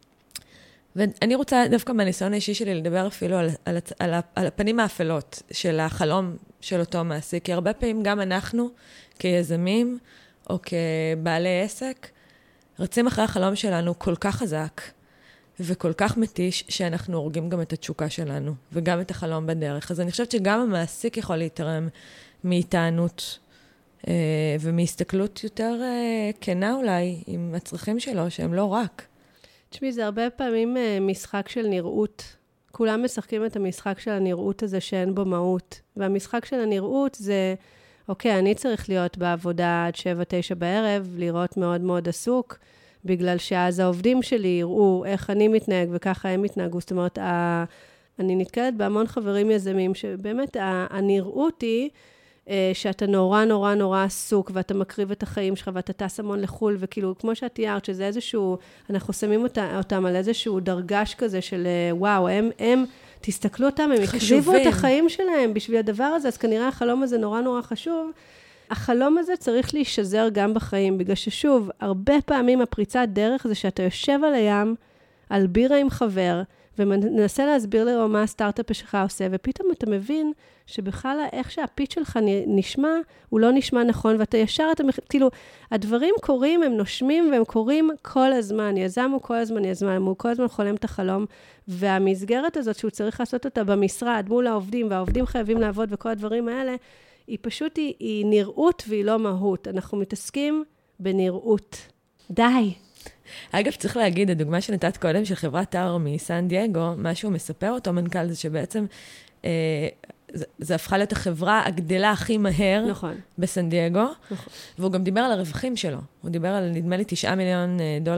ואני רוצה דווקא מהניסיון האישי שלי לדבר אפילו על הפנים האפלות של החלום של אותו מעסיק, כי הרבה פעמים גם אנחנו כיזמים או כבעלי עסק, רצים אחרי החלום שלנו כל כך חזק וכל כך מתיש, שאנחנו הורגים גם את התשוקה שלנו וגם את החלום בדרך. אז אני חושבת שגם המעסיק יכול להתרם מהתענות ומהסתכלות יותר כנה אולי עם הצרכים שלו, שהם לא רק. תשמעי, זה הרבה פעמים משחק של נראות. כולם משחקים את המשחק של הנראות הזה שאין בו מהות. והמשחק של הנראות זה, אוקיי, אני צריך להיות בעבודה עד 7-9 בערב, לראות מאוד מאוד עסוק, בגלל שאז העובדים שלי יראו איך אני מתנהג וככה הם מתנהגו. זאת אומרת, אני נתקלת בהמון חברים יזמים שבאמת הנראות היא, שאתה נורא נורא נורא עסוק, ואתה מקריב את החיים שלך, ואתה טס המון לחול, וכאילו, כמו שאת תיארת, שזה איזשהו, אנחנו שמים אותם על איזשהו דרגש כזה של, וואו, הם תסתכלו אותם, הם הקריבו את החיים שלהם בשביל הדבר הזה, אז כנראה החלום הזה נורא נורא חשוב. החלום הזה צריך להישזר גם בחיים, בגלל ששוב, הרבה פעמים הפריצת דרך זה שאתה יושב על הים, על בירה עם חבר, ומנסה להסביר לו מה הסטארט-אפ שלך עושה, ופתאום אתה מבין שבכלל איך שהפיץ שלך נשמע, הוא לא נשמע נכון, ואתה ישר, כאילו, הדברים קורים, הם נושמים, והם קורים כל הזמן, יזם הוא כל הזמן חולם את החלום, והמסגרת הזאת שהוא צריך לעשות אותה במשרד, מול העובדים, והעובדים חייבים לעבוד, וכל הדברים האלה, היא פשוט, היא נראות והיא לא מהות. אנחנו מתעסקים בנראות. די. אגב, צריך להגיד, הדוגמה שנתת קודם של חברת טאואר מסן דייגו, מה שהוא מספר אותו מנכ"ל, זה שבעצם זה הפכה להיות החברה הגדלה הכי מהר בסן דייגו, והוא גם דיבר על הרווחים שלו. הוא דיבר על, נדמה לי, $9 מיליון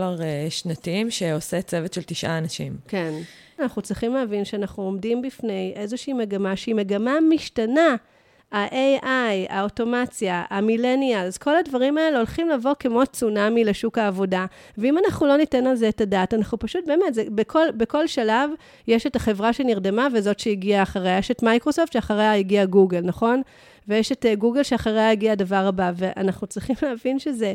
שנתיים, שעושה צוות של 9 אנשים. כן. אנחנו צריכים להבין שאנחנו עומדים בפני איזושהי מגמה, שהיא מגמה משתנה, ה-AI, האוטומציה, המילניאלס, כל הדברים האלה הולכים לבוא כמו צונאמי לשוק העבודה, ואם אנחנו לא ניתן על זה את הדעת, אנחנו פשוט באמת, בכל שלב יש את החברה שנרדמה, וזאת שהגיעה אחריה, יש את מייקרוסופט שאחריה הגיעה גוגל, נכון? ויש את גוגל שאחריה הגיע הדבר הבא, ואנחנו צריכים להבין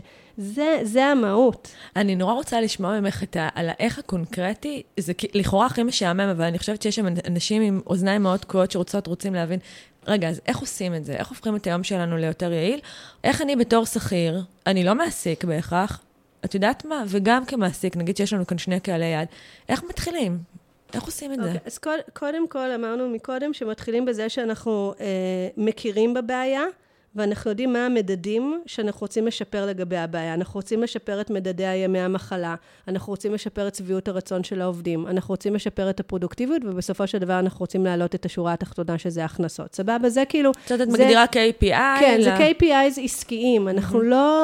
זה המהות. אני נורא רוצה לשמוע ממך על האיך הקונקרטי, זה לכאורה הכי משעמם, אבל אני חושבת שיש שם אנשים עם אוזניים מאוד תקועות רוצים להבין, רגע, אז איך עושים את זה? איך הופכים את היום שלנו ליותר יעיל? איך אני בתור שכיר, אני לא מעסיק בהכרח, את יודעת מה? וגם כמעסיק, נגיד שיש לנו כאן 2 קהלי יד, איך מתחילים? איך עושים את זה? אז קודם כל אמרנו מקודם שמתחילים בזה שאנחנו מכירים בבעיה, ואנחנו יודעים מה המדדים שאנחנו רוצים לשפר לגבי הבעיה. אנחנו רוצים לשפר את מדדי ימי המחלה, אנחנו רוצים לשפר את שביעות הרצון של העובדים, אנחנו רוצים לשפר את הפרודוקטיביות, ובסופו של דבר אנחנו רוצים להעלות את השורה התחתונה שזה הכנסות. סבבה? זה כאילו... זאת את מגדירה KPI? כן, זה KPIs עסקיים. אנחנו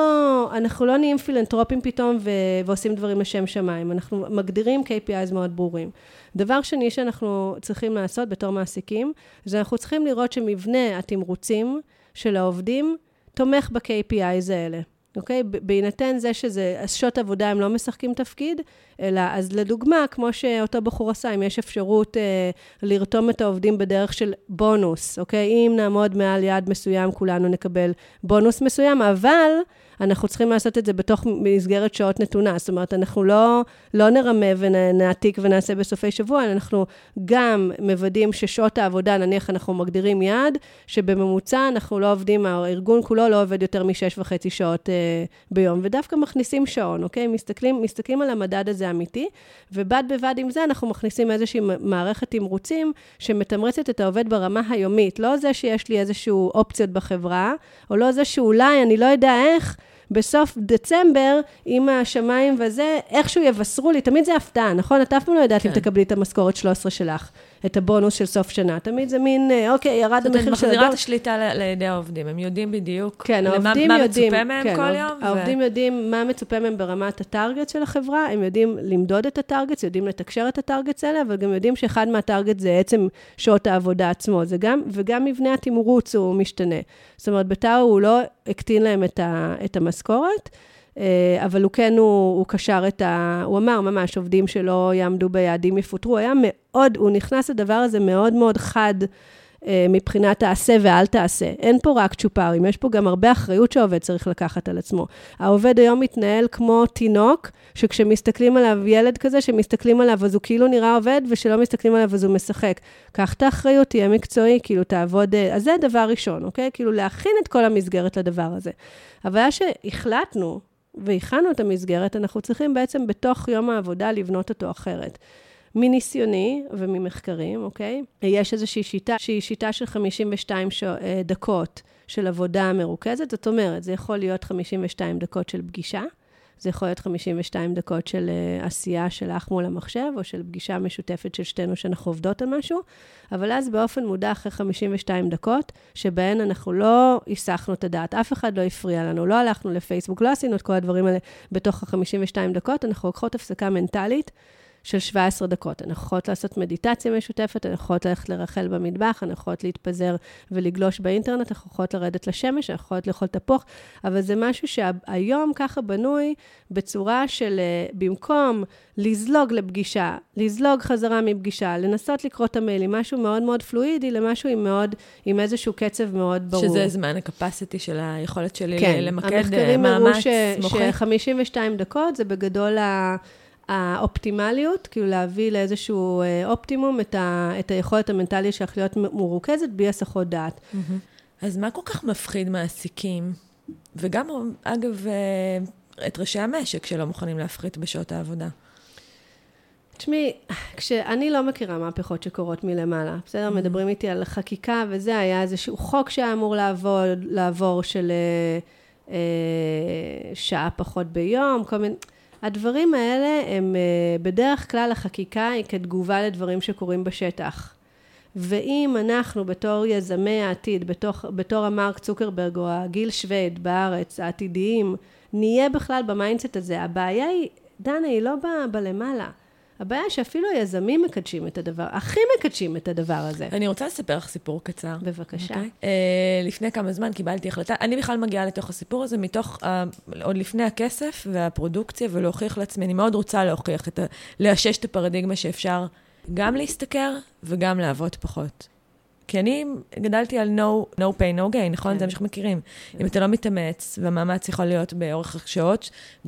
לא נהיים פילנטרופים פתאום ועושים דברים לשם שמיים. אנחנו מגדירים KPIs מאוד ברורים. דבר שני שאנחנו צריכים לעשות בתור מעסיקים, זה אנחנו צריכים לראות שמבנה התמרוצים של העובדים תומך ב-KPIs האלה. אוקיי? בהינתן זה שזה, שעות עבודה הם לא משחקים תפקיד, אלא אז לדוגמה, כמו שאותו בחור עשה, אם יש אפשרות לרתום את העובדים בדרך של בונוס, אוקיי? אם נעמוד מעל יעד מסוים, כולנו נקבל בונוס מסוים, אבל אנחנו צריכים לעשות את זה בתוך מסגרת שעות נתונה. זאת אומרת, אנחנו לא נרמה ונעתיק ונעשה בסופי שבוע, אנחנו גם מוודאים ששעות העבודה, נניח אנחנו מגדירים יעד, שבממוצע אנחנו לא עובדים, הארגון כולו לא עובד יותר מ6.5 שעות ביום, ודווקא מכניסים שעון, אוקיי? מסתכלים על המדד הזה אמיתי, ובד בבד עם זה אנחנו מכניסים איזושהי מערכת תמרוצים, שמתמרצת את העובד ברמה היומית, לא זה שיש לי איזשהו אופציות בחברה, או לא זה שאולי, אני לא יודע איך, בסוף דצמבר, עם השמיים וזה, איכשהו יבשרו לי, תמיד זה הפתעה, נכון? את אף פעם לא יודעת אם תקבלי את המשכורת 13 שלך, את הבונוס של סוף שנה. תמיד זה מין, אוקיי, ירד המחיר של הדור. זאת אומרת, מחזירה את השליטה לידי העובדים. הם יודעים בדיוק מה מצופה מהם כל יום. העובדים יודעים מה מצופה מהם ברמת הטארגט של החברה, הם יודעים למדוד את הטארגט, יודעים לתקשר את הטארגט האלה, אבל גם יודעים שאחד מהטארגט זה עצם שעות העבודה עצמו. וגם מבנה התמרוץ הוא משתנה. זאת אומרת, בטאו הוא לא הקטין להם את המשכורת, אבל הוא כן, הוא קשר הוא אמר ממש, עובדים שלא יעמדו ביעדים יפוטרו, הוא נכנס לדבר הזה מאוד מאוד חד, מבחינת תעשה ואל תעשה. אין פה רק צ'ופרים, יש פה גם הרבה אחריות שהעובד צריך לקחת על עצמו. העובד היום מתנהל כמו תינוק, שכשמסתכלים עליו ילד כזה, שמסתכלים עליו אז הוא כאילו נראה עובד, ושלא מסתכלים עליו אז הוא משחק. קח את האחריות, תהיה מקצועי, כאילו תעבוד, אז זה הדבר ראשון, אוקיי? כאילו להכין את כל המסגרת לדבר הזה. אבל היה שהחלטנו והכנו את המסגרת, אנחנו צריכים בעצם בתוך יום העבודה לבנות אותו אחרת. מניסיוני וממחקרים, אוקיי? יש איזושהי שיטה, שהיא שיטה של 52 דקות של עבודה מרוכזת, זאת אומרת, זה יכול להיות 52 דקות של פגישה, זה יכול להיות 52 דקות של עשייה שלך מול המחשב, או של פגישה משותפת של שתינו שאנחנו עובדות על משהו, אבל אז באופן מודע אחרי 52 דקות, שבהן אנחנו לא היסחנו את הדעת, אף אחד לא הפריע לנו, לא הלכנו לפייסבוק, לא עשינו את כל הדברים האלה בתוך ה-52 דקות, אנחנו לוקחות הפסקה מנטלית, של 17 דקות. אנחנו יכולות לעשות מדיטציה משותפת, אנחנו יכולות ללכת לרחל במטבח, אנחנו יכולות להתפזר ולגלוש באינטרנט, אנחנו יכולות לרדת לשמש, אנחנו יכולות לאכול תפוח, אבל זה משהו שהיום ככה בנוי בצורה של במקום לזלוג לפגישה, לזלוג חזרה מפגישה, לנסות לקרוא את המיילים, משהו מאוד מאוד פלואידי, למשהו עם איזשהו קצב מאוד ברור. שזה זמן הקפסיטי של היכולת שלי למקד מאמץ מוחי. המחקרים הראו ש-52 דקות זה בגדול האופטימליות, כאילו להביא לאיזשהו אופטימום את היכולת המנטלית שלך להיות מרוכזת בלי הסחות דעת. אז מה כל כך מפחיד מעסיקים? וגם, אגב, את ראשי המשק שלא מוכנים להפחית בשעות העבודה. תשמעי, כשאני לא מכירה מהפכות שקורות מלמעלה, בסדר? מדברים איתי על חקיקה, וזה היה איזשהו חוק שהיה אמור לעבור של שעה פחות ביום, כל מיני... הדברים האלה הם בדרך כלל החקיקה היא כתגובה לדברים שקורים בשטח. ואם אנחנו בתור יזמי העתיד, בתור המרק צוקרברג או הגיל שוויד בארץ, העתידיים, נהיה בכלל במיינדסט הזה. הבעיה היא, דנה, היא לא בלמעלה. הבעיה שאפילו היזמים מקדשים את הדבר, הכי מקדשים את הדבר הזה. אני רוצה לספר לך סיפור קצר. בבקשה. לפני כמה זמן קיבלתי החלטה, אני בכלל מגיעה לתוך הסיפור הזה, מתוך, עוד לפני הכסף והפרודוקציה, ולהוכיח לעצמי, אני מאוד רוצה להוכיח, לאשש את הפרדיגמה שאפשר גם להסתכר וגם לעבוד פחות. כי אני גדלתי על no pain, no gain, נכון? זה מה שאנחנו מכירים. אם אתה לא מתאמץ, והמאמץ יכול להיות באורך שעות,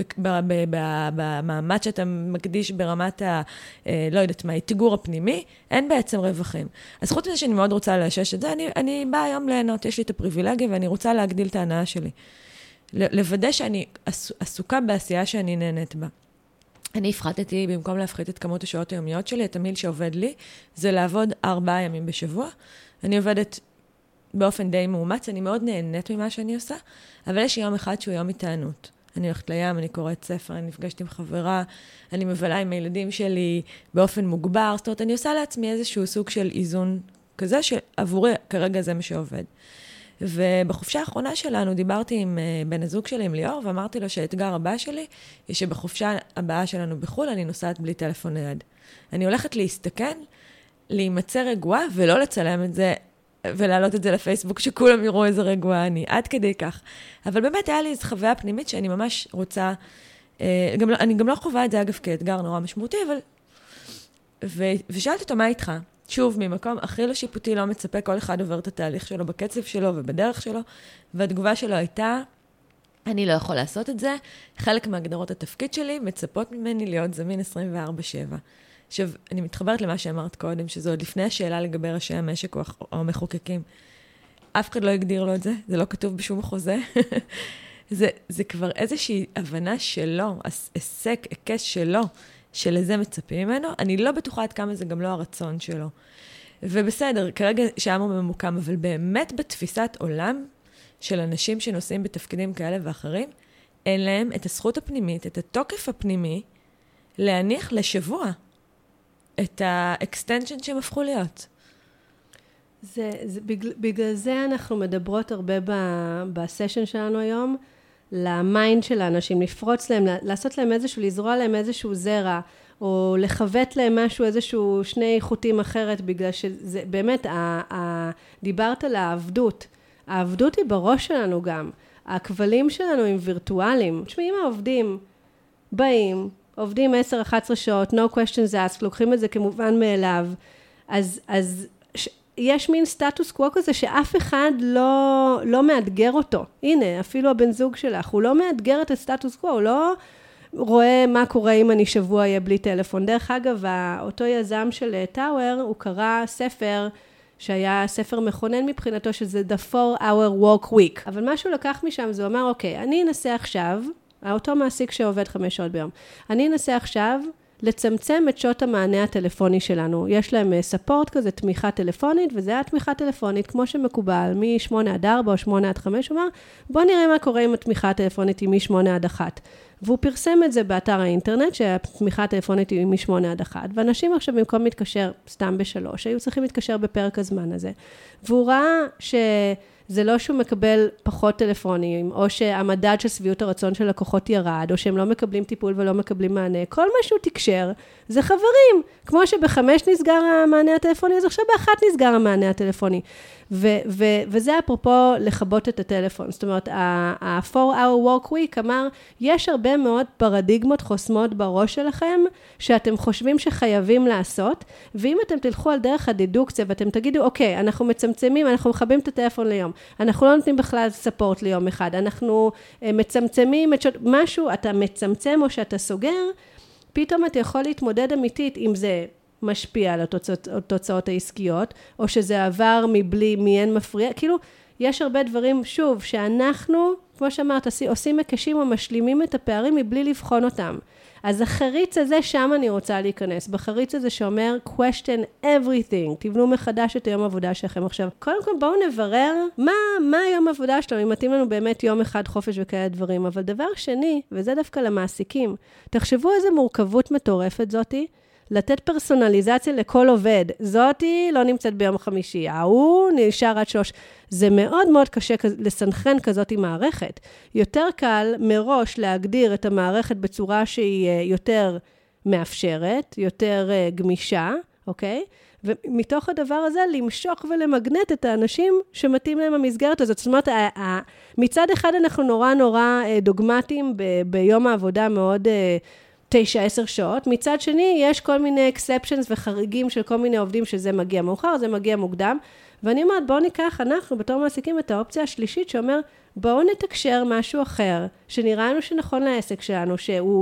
במאמץ שאתה מקדיש ברמת לא יודעת מה, התגור הפנימי, אין בעצם רווחים. אז חוץ מזה שאני מאוד רוצה לאשש את זה, אני באה היום ליהנות, יש לי את הפריבילגיה, ואני רוצה להגדיל את ההנאה שלי. לוודא שאני עסוקה בעשייה שאני נהנית בה. אני הפחתתי, במקום להפחית את כמות השעות היומיות שלי, את המיל שעובד לי, זה לעבוד 4 ימים בשבוע. אני עובדת באופן די מאומץ, אני מאוד נהנית ממה שאני עושה, אבל יש יום אחד שהוא יום התענות. אני הולכת לים, אני קוראת ספר, אני נפגשת עם חברה, אני מבלה עם הילדים שלי באופן מוגבר, זאת אומרת, אני עושה לעצמי איזשהו סוג של איזון כזה, שעבורי כרגע זה מה שעובד. ובחופשה האחרונה שלנו דיברתי עם בן הזוג שלי, עם ליאור, ואמרתי לו שהאתגר הבא שלי, היא שבחופשה הבאה שלנו בחול, אני נוסעת בלי טלפון נייד. אני הולכת להסתכן, להימצא רגועה, ולא לצלם את זה, ולהעלות את זה לפייסבוק, שכולם יראו איזה רגועה אני, עד כדי כך. אבל באמת היה לי איזו חוויה פנימית, שאני ממש רוצה, אני גם לא חווה את זה, אגב, כאתגר נורא משמעותי, אבל... ושאלתי אותו, מה איתך? שוב, ממקום הכי לא שיפוטי, לא מצפה, כל אחד עובר את התהליך שלו בקצב שלו ובדרך שלו, והתגובה שלו הייתה, אני לא יכול לעשות את זה, חלק מהגדרות התפקיד שלי מצפות ממני להיות זמין 24/7. עכשיו, אני מתחברת למה שאמרת קודם, שזו עוד לפני השאלה לגבי ראשי המשק או המחוקקים. אף אחד לא הגדיר לו את זה, זה לא כתוב בשום חוזה. זה כבר איזושהי הבנה שלו, עסק, עקש שלו, שלזה מצפים ממנו. אני לא בטוחה עד כמה זה גם לא הרצון שלו. ובסדר, כרגע שם הוא ממוקם, אבל באמת בתפיסת עולם של אנשים שנושאים בתפקידים כאלה ואחרים, אין להם את הזכות הפנימית, את התוקף הפנימי, להניח לשבוע את האקסטנשן שהם הפכו להיות. בגלל זה אנחנו מדברות הרבה בסשן שלנו היום, למיינד של האנשים, לפרוץ להם, לעשות להם איזשהו, לזרוע להם איזשהו זרע, או לחוות להם משהו, איזשהו שני חוטים אחרת, בגלל שזה באמת, דיברת על העבדות. העבדות היא בראש שלנו גם. הכבלים שלנו הם וירטואליים. תשמעים, העובדים באים, עובדים 10-11 שעות, no questions asked, לוקחים את זה כמובן מאליו. אז יש מין סטטוס קוו כזה שאף אחד לא מאתגר אותו. הנה, אפילו הבן זוג שלך, הוא לא מאתגר את הסטטוס קוו, הוא לא רואה מה קורה אם אני שבוע אהיה בלי טלפון. דרך אגב, אותו יזם של טאוור, הוא קרא ספר שהיה ספר מכונן מבחינתו, שזה The 4-Hour Work Week. אבל מה שהוא לקח משם, זה אומר, אוקיי, אני אנסה עכשיו, אותו מעסיק שעובד 5 שעות ביום, אני אנסה עכשיו לצמצם את שעות המענה הטלפוני שלנו. יש להם ספורט כזה, תמיכה טלפונית, וזה היה תמיכה טלפונית, כמו שמקובל, מ-8-4 או 8-5, הוא אומר, בוא נראה מה קורה עם התמיכה הטלפונית היא מ-8-1. והוא פרסם את זה באתר האינטרנט, שהתמיכה הטלפונית היא מ-8-1, ואנשים עכשיו במקום מתקשר סתם ב3, היו צריכים להתקשר בפרק הזמן הזה. והוא ראה זה לא שהוא מקבל פחות טלפונים, או שהמדד של שביעות הרצון של לקוחות ירד, או שהם לא מקבלים טיפול ולא מקבלים מענה. כל מה שהוא תקשר, זה חברים. כמו שב-5 נסגר המענה הטלפוני, אז עכשיו ב-1 נסגר המענה הטלפוני. וזה אפרופו לכבות את הטלפון. זאת אומרת, ה-4-hour work week אמר, יש הרבה מאוד פרדיגמות חוסמות בראש שלכם, שאתם חושבים שחייבים לעשות, ואם אתם תלכו על דרך הדדוקציה, ואתם תגידו, אוקיי, אנחנו מצמצמים, אנחנו מכבים את הטלפון ליום, אנחנו לא נותנים בכלל ספורט ליום אחד, אנחנו מצמצמים את משהו, אתה מצמצם או שאתה סוגר, פתאום אתה יכול להתמודד אמיתית אם זה משפיע על התוצאות העסקיות, או שזה עבר מבלי, מיין מפריע, כאילו, יש הרבה דברים, שוב, שאנחנו, כמו שאמרת, עושים מקשים או משלימים את הפערים מבלי לבחון אותם. אז החריץ הזה, שם אני רוצה להיכנס. בחריץ הזה שאומר, question everything, תבנו מחדש את היום העבודה שלכם עכשיו. קודם כל, בואו נברר מה היום העבודה שלנו, אם מתאים לנו באמת יום אחד חופש וכאלה דברים. אבל דבר שני, וזה דווקא למעסיקים, תחשבו איזה מורכבות מטורפת זאתי, לתת פרסונליזציה לכל עובד. זאתי לא נמצאת ביום חמישי, הוא נשאר עד 3. זה מאוד מאוד קשה לסנכרן כזאת עם מערכת. יותר קל מראש להגדיר את המערכת בצורה שהיא יותר מאפשרת, יותר גמישה, אוקיי? ומתוך הדבר הזה למשוך ולמגנט את האנשים שמתאים להם המסגרת הזאת. זאת אומרת, מצד אחד אנחנו נורא דוגמטיים ביום העבודה מאוד 9-10 שעות. מצד שני, יש כל מיני exceptions וחריגים של כל מיני עובדים שזה מגיע מאוחר, זה מגיע מוקדם. ואני אומרת, בואו ניקח אנחנו בתור מעסיקים את האופציה השלישית שאומר, בואו נתקשר משהו אחר, שנראה לנו שנכון לעסק שלנו,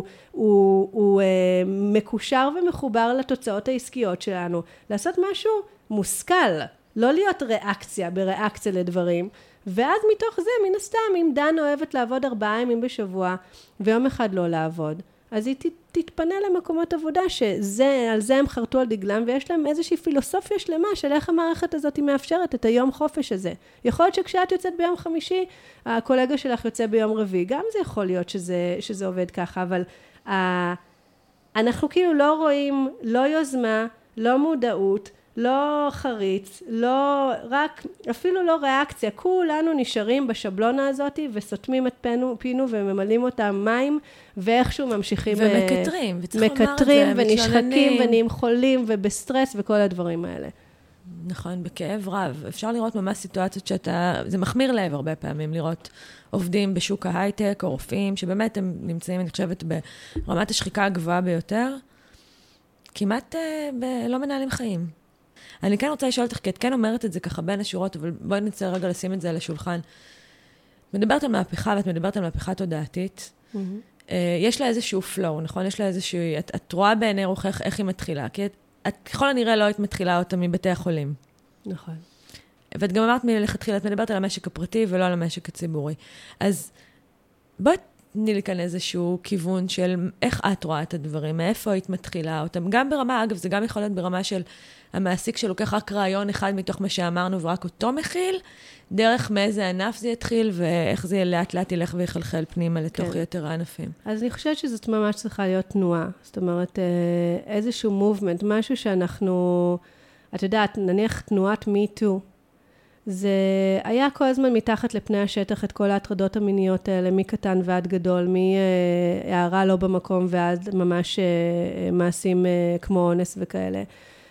שהוא מקושר ומחובר לתוצאות העסקיות שלנו. לעשות משהו מושכל, לא להיות בריאקציה לדברים. ואז מתוך זה, מן הסתם, אם דן אוהבת לעבוד 4 ימים בשבוע, ויום אחד לא לעבוד, אז היא תתפנה למקומות עבודה שעל זה הם חרטו על דגלם, ויש להם איזושהי פילוסופיה שלמה של איך המערכת הזאת היא מאפשרת את היום חופש הזה. יכול להיות שכשאת יוצאת ביום חמישי, הקולגה שלך יוצא ביום רביעי, גם זה יכול להיות שזה עובד ככה, אבל אנחנו כאילו לא רואים, לא יוזמה, לא מודעות, לא חריץ, אפילו לא ריאקציה, כולנו נשארים בשבלונה הזאת וסותמים את פינו וממלאים אותם מים, ואיכשהו ממשיכים ומקטרים, מקטרים ונשחקים ונהיים חולים ובסטרס וכל הדברים האלה. נכון, בכאב רב. אפשר לראות ממש סיטואציות זה מחמיר לב הרבה פעמים, לראות עובדים בשוק ההייטק או רופאים, שבאמת הם נמצאים, אני חושבת, ברמת השחיקה הגבוהה ביותר, כמעט לא מנהלים חיים. אני כן רוצה לשאול אותך, כי את כן אומרת את זה ככה בין השורות, אבל בואי נצא רגע לשים את זה על השולחן. מדברת על מהפכה, ואת מדברת על מהפכה תודעתית. יש לה איזשהו flow, נכון? יש לה איזשהו, את רואה בעיני רוחך איך היא מתחילה, כי את ככל הנראה לא היית מתחילה אותה מבתי החולים. נכון. ואת גם אמרת מלכתחילה, את מדברת על המשק הפרטי ולא על המשק הציבורי. אז בואי תני לי כאן איזשהו כיוון של איך את רואה את הדברים, מאיפה היית מתחילה אותם. גם ברמה, אגב, זה גם יכול להיות ברמה של המעסיק שלוקח רק רעיון אחד מתוך מה שאמרנו ורק אותו מכיל, דרך מאיזה ענף זה יתחיל ואיך זה לאט לאט ילך ויחלחל פנימה לתוך יתר הענפים. אז אני חושבת שזאת ממש צריכה להיות תנועה. זאת אומרת, איזשהו מובמנט, משהו שאנחנו, את יודעת, נניח תנועת Me Too, זה היה כל הזמן מתחת לפני השטח את כל ההטרדות המיניות האלה, מקטן ועד גדול, מהערה לא במקום ועד ממש מעשים כמו אונס וכאלה.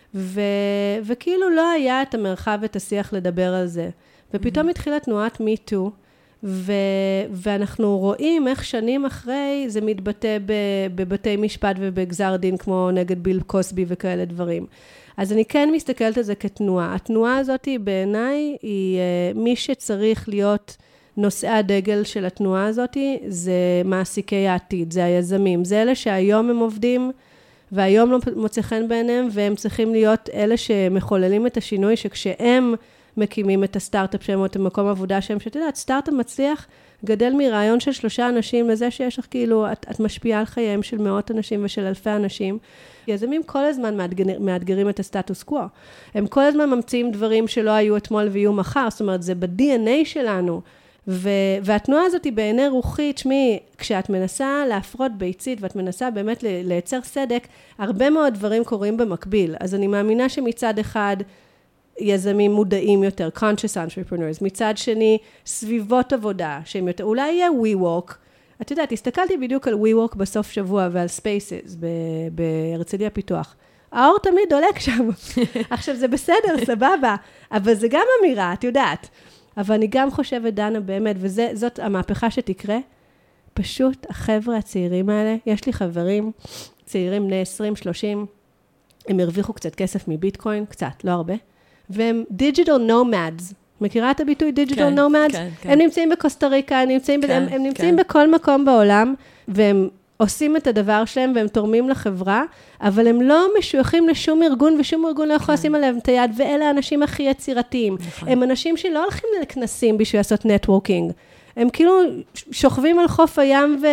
וכאילו לא היה את המרחב ואת השיח לדבר על זה. ופתאום התחילה תנועת Me Too, ואנחנו רואים איך שנים אחרי זה מתבטא בבתי משפט ובגזר דין כמו נגד ביל קוסבי וכאלה דברים. אז אני כן מסתכלת על זה כתנועה. התנועה הזאת בעיניי היא מי שצריך להיות נושאי הדגל של התנועה הזאת, זה מעסיקי העתיד, זה היזמים, זה אלה שהיום הם עובדים, והיום לא מוצא חן בעיניהם, והם צריכים להיות אלה שמחוללים את השינוי, שכשהם מקימים את הסטארט-אפ שהם, או את המקום העבודה שהם, שאת יודעת, סטארט-אפ מצליח גדל מרעיון של 3 אנשים, לזה שיש לך כאילו, את משפיעה על חייהם של מאות אנשים ושל אלפי אנשים. יזמים כל הזמן מאתגרים את הסטטוס קוו. הם כל הזמן ממציאים דברים שלא היו אתמול ויהיו מחר, זאת אומרת, זה ב-DNA שלנו. והתנועה הזאת היא בעיני רוחית, שמי, כשאת מנסה להפרות ביצית, ואת מנסה באמת לייצר סדק, הרבה מאוד דברים קורים במקביל. אז אני מאמינה שמצד אחד, יזמים מודעים יותר, conscious entrepreneurs, מצד שני, סביבות עבודה, שהם יותר, אולי יהיה WeWork, את יודעת, הסתכלתי בדיוק על WeWork בסוף שבוע ועל Spaces בהרצליה פיתוח. האור תמיד דולק שם. עכשיו זה בסדר, סבבה, אבל זה גם אמירה, את יודעת. אבל אני גם חושבת, דנה, באמת, וזאת המהפכה שתקרה, פשוט החבר'ה הצעירים האלה, יש לי חברים צעירים בני 20, 30, הם הרוויחו קצת כסף מביטקוין, קצת, לא הרבה, והם digital nomads, מכירה את הביטוי digital nomads? הם נמצאים בקוסטה ריקה, הם נמצאים בכל מקום בעולם, והם עושים את הדבר שלהם, והם תורמים לחברה, אבל הם לא משויכים לשום ארגון, ושום ארגון לא יכול לשים עליהם את היד, ואלה האנשים הכי יצירתיים. הם אנשים שלא הולכים לכנסים בשביל לעשות נטוורקינג, הם כאילו שוכבים על חוף הים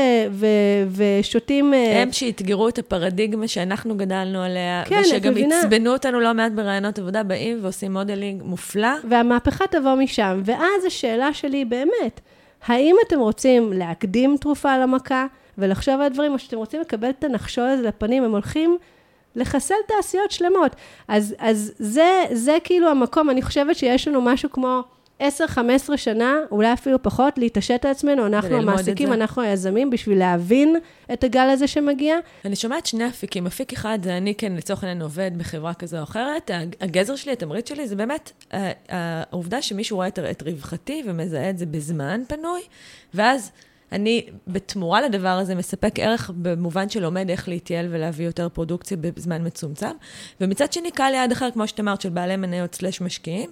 ושותים... הם שהתגרו את הפרדיגמה שאנחנו גדלנו עליה, ושגם הצבנו אותנו לא מעט ברעיונות עבודה, באים ועושים מודלינג מופלא. והמהפכה תבוא משם. ואז השאלה שלי באמת, האם אתם רוצים להקדים תרופה למכה, ולחשוב על הדברים, או שאתם רוצים לקבל את הנחשול הזה לפנים, הם הולכים לחסל תעשיות שלמות. אז זה כאילו המקום, אני חושבת שיש לנו משהו כמו 10-15 שנה, אולי אפילו פחות, להתעשת על עצמנו, אנחנו המעסיקים, אנחנו היזמים, בשביל להבין את הגל הזה שמגיע. אני שומעת שני אפיקים. אפיק אחד זה אני כן לצורך העניין עובד בחברה כזו או אחרת. הגזר שלי, התמריץ שלי, זה באמת העובדה שמישהו רואה את רווחתי ומזהה את זה בזמן פנוי, ואז אני בתמורה לדבר הזה מספק ערך במובן של לומד איך להתייעל ולהביא יותר פרודוקציה בזמן מצומצם. ומצד שני קהל יעד אחר, כמו שאת אמרת, של בעלי מניות סלש משקיעים,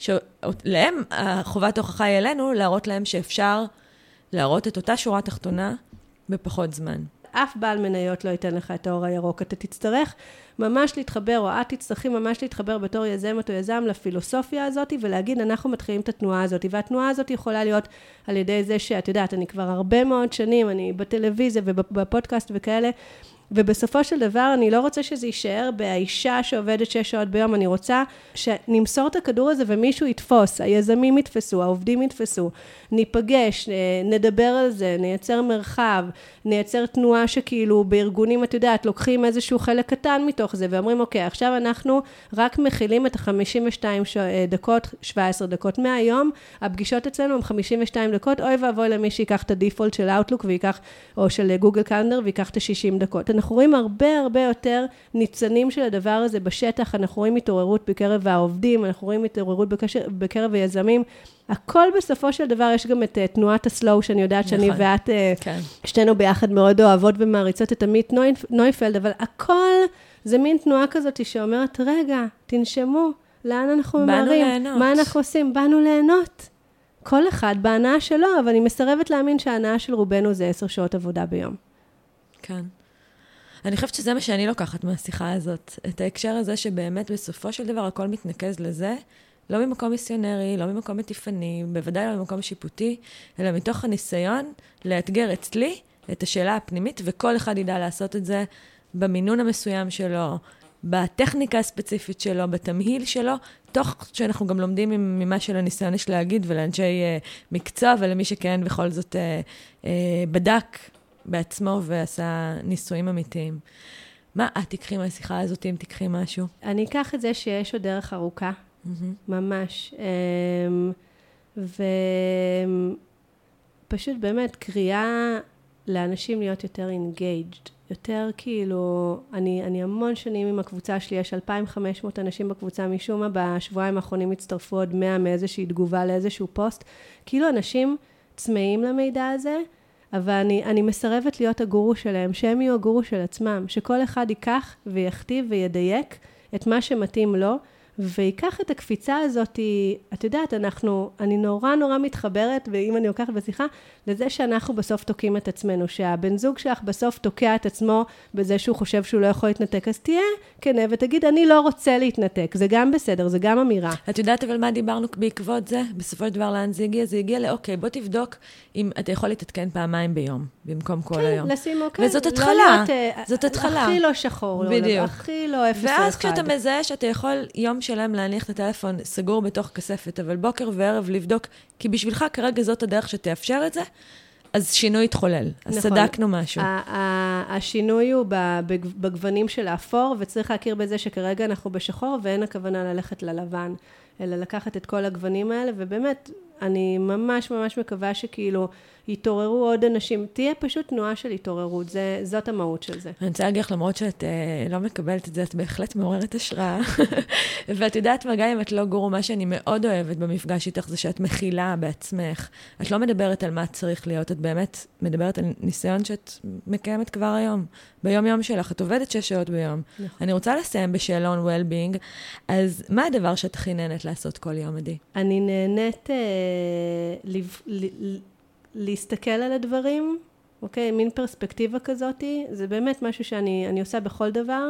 שלהם חובת ההוכחה היא אלינו להראות להם שאפשר להראות את אותה שורה תחתונה בפחות זמן. אף בעל מניות לא ייתן לך את האור הירוק. אתה תצטרך ממש להתחבר, או את תצטרכי ממש להתחבר בתור יזמת או יזם לפילוסופיה הזאת, ולהגיד, אנחנו מתחילים את התנועה הזאת. והתנועה הזאת יכולה להיות על ידי זה שאת יודעת, אני כבר הרבה מאוד שנים, אני בטלוויזיה ובפודקאסט וכאלה, ובסופו של דבר, אני לא רוצה שזה יישאר באישה שעובדת 6 שעות ביום, אני רוצה שנמסור את הכדור הזה ומישהו יתפוס, היזמים יתפסו, העובדים יתפסו, ניפגש, נדבר על זה, נייצר מרחב, נייצר תנועה שכאילו בארגונים, את יודעת, לוקחים איזשהו חלק קטן מתוך זה, ואומרים, אוקיי, עכשיו אנחנו רק מכילים את 52 דקות, 17 דקות מהיום, הפגישות אצלנו הם 52 דקות, אוי ואבוי למי שיקח את הדיפולט של Outlook, או של גוגל קלנדר, ויקח את 60 דקות. אנחנו רואים הרבה יותר ניצנים של הדבר הזה בשטח, אנחנו רואים התעוררות בקרב העובדים, אנחנו רואים התעוררות בקרב היזמים, הכל בסופו של דבר, יש גם את תנועת הסלואו, שאני יודעת שאני ואת, שתינו ביחד מאוד אוהבות ומעריצות את עמית נויפלד, אבל הכל זה מין תנועה כזאת שאומרת, רגע, תנשמו, לאן אנחנו ממהרים? מה אנחנו עושים? באנו ליהנות. כל אחד בהנאה שלו, אבל אני מסרבת להאמין שההנאה של רובנו זה 10 שעות עבודה ביום. כן. אני חושבת שזה מה שאני לוקחת מהשיחה הזאת. את ההקשר הזה שבאמת בסופו של דבר הכל מתנקז לזה, לא ממקום מיסיונרי, לא ממקום מטיפני, בוודאי לא ממקום שיפוטי, אלא מתוך הניסיון לאתגר אצלי את השאלה הפנימית, וכל אחד ידע לעשות את זה במינון המסוים שלו, בטכניקה הספציפית שלו, בתמהיל שלו, תוך שאנחנו גם לומדים ממה של הניסיון יש להגיד, ולאנשי מקצוע, ולמי שכן בכל זאת בדק בעצמו ועשה ניסויים אמיתיים. מה את תקחי מהשיחה הזאת, אם תקחי משהו? אני אקח את זה שיש עוד דרך ארוכה, ממש. ופשוט באמת קריאה לאנשים להיות יותר engaged, יותר כאילו, אני המון שנים עם הקבוצה שלי, יש 2,500 אנשים בקבוצה, משום מה בשבועיים האחרונים הצטרפו עוד 100 מאיזושהי תגובה לאיזשהו פוסט, כאילו אנשים צמאים למידע הזה, אבל אני מסרבת להיות הגורו שלהם, שהם יהיו הגורו של עצמם, שכל אחד ייקח ויכתיב וידייק את מה שמתאים לו, ויקח את הקפיצה הזאת, את יודעת, אני נורא מתחברת, ואם אני לוקחת בשיחה, לזה שאנחנו בסוף תוקעים את עצמנו, שהבן זוג שלך בסוף תוקע את עצמו, בזה שהוא חושב שהוא לא יכול להתנתק, אז תהיה כנה ותגיד, אני לא רוצה להתנתק, זה גם בסדר, זה גם אמירה. את יודעת אבל מה דיברנו בעקבות זה? בסופו של דבר לאן זה הגיע? זה הגיע לאוקיי, בוא תבדוק אם אתה יכול להתעדכן פעמיים ביום, במקום כל היום. כן, לשים אוקיי. וזאת התחלה, זאת התחלה. הכי לא שחור, בדיוק. הכי לא 0-1. ואז כשאתה מזהה שאתה יכול יום שלם להניח את הטלפון סגור בתוך כספת, אבל בוקר וערב לבדוק, כי בשבילך כרגע זאת הדרך שתאפשר את זה, אז שינוי התחולל, אז נכון. סדקנו משהו. השינוי הוא בגוונים של האפור, וצריך להכיר בזה שכרגע אנחנו בשחור, ואין הכוונה ללכת ללבן, אלא לקחת את כל הגוונים האלה, ובאמת, אני ממש ממש מקווה שכאילו יתעוררו עוד אנשים, תהיה פשוט תנועה של התעוררות, זאת המהות של זה. אני רוצה להגיד לך, למרות שאת לא מקבלת את זה, את בהחלט מעוררת השראה, ואת יודעת מה, גם אם את לא גורו, מה שאני מאוד אוהבת במפגש איתך, זה שאת מכילה בעצמך, את לא מדברת על מה צריך להיות, את באמת מדברת על ניסיון שאת מקיימת כבר היום, ביום יום שלך, את עובדת 6 שעות ביום. נכון. אני רוצה לסיים בשאלון well-being, אז מה הדבר שאת הכי נהנית לעשות כל יום, עדי? אני נהנית להסתכל על הדברים, אוקיי? מין פרספקטיבה כזאת, זה באמת משהו שאני עושה בכל דבר,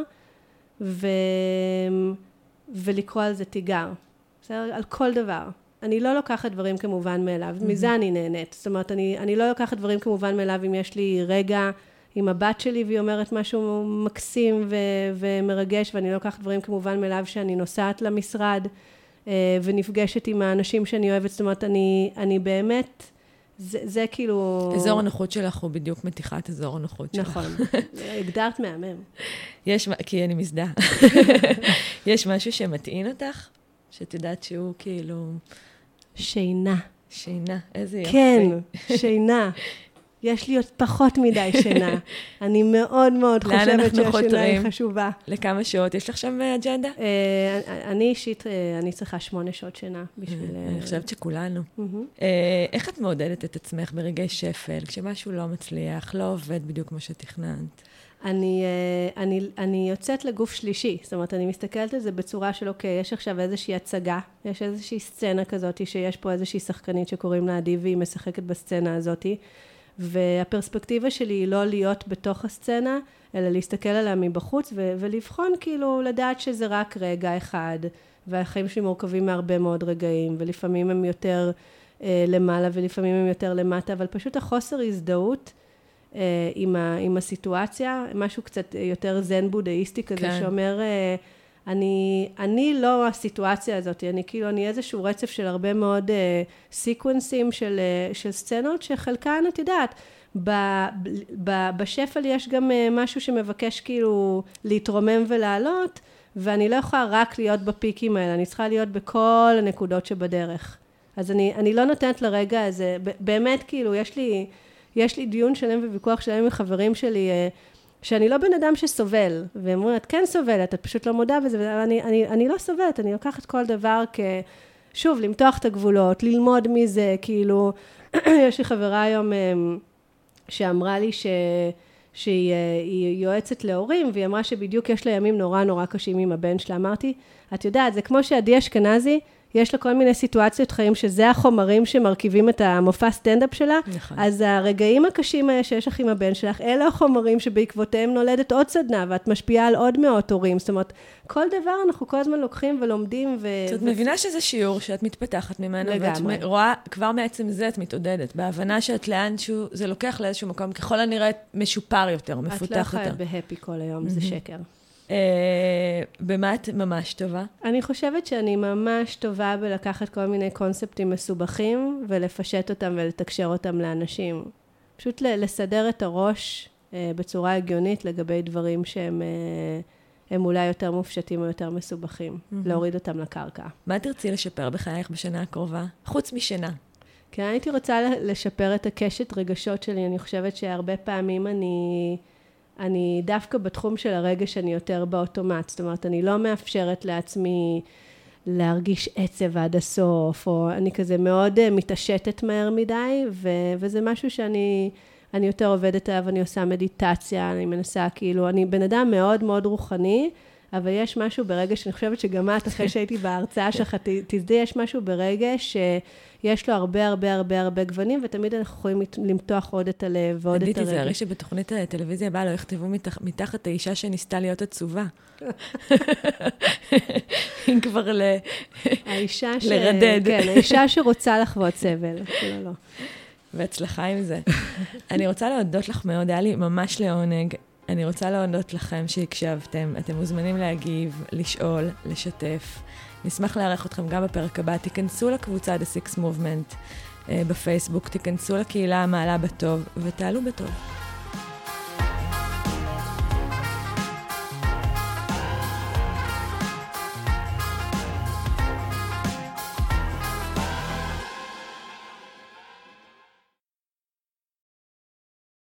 ולקרוא על זה תיגר. בסדר? על כל דבר. אני לא לוקחת דברים כמובן מאליו, מזה אני נהנית. זאת אומרת, אני לא לוקחת דברים כמובן מאליו אם יש לי רגע עם הבת שלי והיא אומרת משהו מקסים ומרגש, ואני לא לוקחת דברים כמובן מאליו שאני נוסעת למשרד ונפגשת עם האנשים שאני אוהבת. זאת אומרת, אני באמת, זה כאילו... אזור הנוחות שלך הוא בדיוק מתיחת אזור הנוחות שלך. נכון, הגדרת מהמם. כי אני מזדהה. יש משהו שמטעין אותך? שאת יודעת שהוא כאילו... שינה. שינה, איזה יופי. כן, שינה. יש לי עוד פחות מדי שינה. אני מאוד מאוד חושבת שהשינה היא חשובה. לכמה שעות? יש לך שם אג'נדה? אני אישית, אני צריכה 8 שעות שינה בשביל... אני חושבת שכולנו. איך את מעודדת את עצמך ברגעי שפל, כשמשהו לא מצליח, לא עובד בדיוק כמו שתכננת? אני יוצאת לגוף שלישי, זאת אומרת, אני מסתכלת על זה בצורה של, אוקיי, יש עכשיו איזושהי הצגה, יש איזושהי סצנה כזאת, שיש פה איזושהי שחקנית שקוראים לה עדי, והיא משחקת בסצנה הזאת, והפרספקטיבה שלי היא לא להיות בתוך הסצנה, אלא להסתכל עליה מבחוץ, ולבחון כאילו, לדעת שזה רק רגע אחד, והחיים שלי מורכבים מהרבה מאוד רגעים, ולפעמים הם יותר למעלה, ולפעמים הם יותר למטה, אבל פשוט החוסר הזדהות, עם הסיטואציה, משהו קצת יותר זן בודהיסטי כזה, כן. שאומר, אני לא הסיטואציה הזאת, אני איזשהו רצף של הרבה מאוד סיקוונסים של סצנות, שחלקן, את יודעת, בשפל יש גם משהו שמבקש כאילו להתרומם ולעלות, ואני לא יכולה רק להיות בפיקים האלה, אני צריכה להיות בכל הנקודות שבדרך. אז אני לא נותנת לרגע הזה, באמת כאילו יש לי דיון שלם וויכוח שלם עם חברים שלי, שאני לא בן אדם שסובל, והם אומרים, את כן סובלת, את פשוט לא מודע בזה, אני לא סובלת, אני לוקחת כל דבר שוב, למתוח את הגבולות, ללמוד מזה, כאילו, יש לי חברה היום שאמרה לי שהיא יועצת להורים, והיא אמרה שבדיוק יש לה ימים נורא נורא קשים עם הבן שלה, אמרתי, את יודעת, זה כמו שעדי אשכנזי, יש לה כל מיני סיטואציות חיים, שזה החומרים שמרכיבים את המופע סטנדאפ שלה, נכון. אז הרגעים הקשים שיש לך עם הבן שלך, אלה החומרים שבעקבותיהם נולדת עוד סדנה, ואת משפיעה על עוד מאות הורים, זאת אומרת, כל דבר אנחנו כל הזמן לוקחים ולומדים. את מבינה שזה שיעור שאת מתפתחת ממנו, ואת רואה, כבר מעצם זה את מתעודדת, בהבנה שאת לאנשהו, זה לוקח לאיזשהו מקום, ככל הנראה משופר יותר, מפותח יותר. את לא יכולה בהפי כל היום, זה שקר. במה את ממש טובה? אני חושבת שאני ממש טובה בלקחת כל מיני קונספטים מסובכים, ולפשט אותם ולתקשר אותם לאנשים. פשוט לסדר את הראש בצורה הגיונית לגבי דברים שהם אולי יותר מופשטים או יותר מסובכים. להוריד אותם לקרקע. מה תרצי לשפר בחייך בשנה הקרובה? חוץ משנה. כן, הייתי רוצה לשפר את הקשת רגשות שלי. אני חושבת שהרבה פעמים אני דווקא בתחום של הרגש אני יותר באוטומט, זאת אומרת, אני לא מאפשרת לעצמי להרגיש עצב עד הסוף, או אני כזה מאוד מתעשתת מהר מדי, וזה משהו שאני יותר עובדת עליו, אני עושה מדיטציה, אני מנסה כאילו, אני בן אדם מאוד מאוד רוחני, אבל יש משהו ברגש, אני חושבת שגם את, אחרי שהייתי בהרצאה שלך, תזדי, יש משהו ברגש שיש לו הרבה הרבה הרבה הרבה גוונים, ותמיד אנחנו יכולים למתוח עוד את הלב ועוד את הרגש. זה הרי שבתוכנית הטלוויזיה הבאה לא יכתבו מתחת האישה שניסתה להיות עצובה. אם כבר לרדד. כן, האישה שרוצה לחוות סבל. לא. והצלחה עם זה. אני רוצה להודות לך מאוד, היה לי ממש לעונג. אני רוצה להודות לכם שהקשבתם, אתם מוזמנים להגיב, לשאול, לשתף. נשמח לארח אתכם גם בפרק הבא. תיכנסו לקבוצה The Six Movement בפייסבוק, תיכנסו לקהילה המעלה בטוב ותעלו בטוב.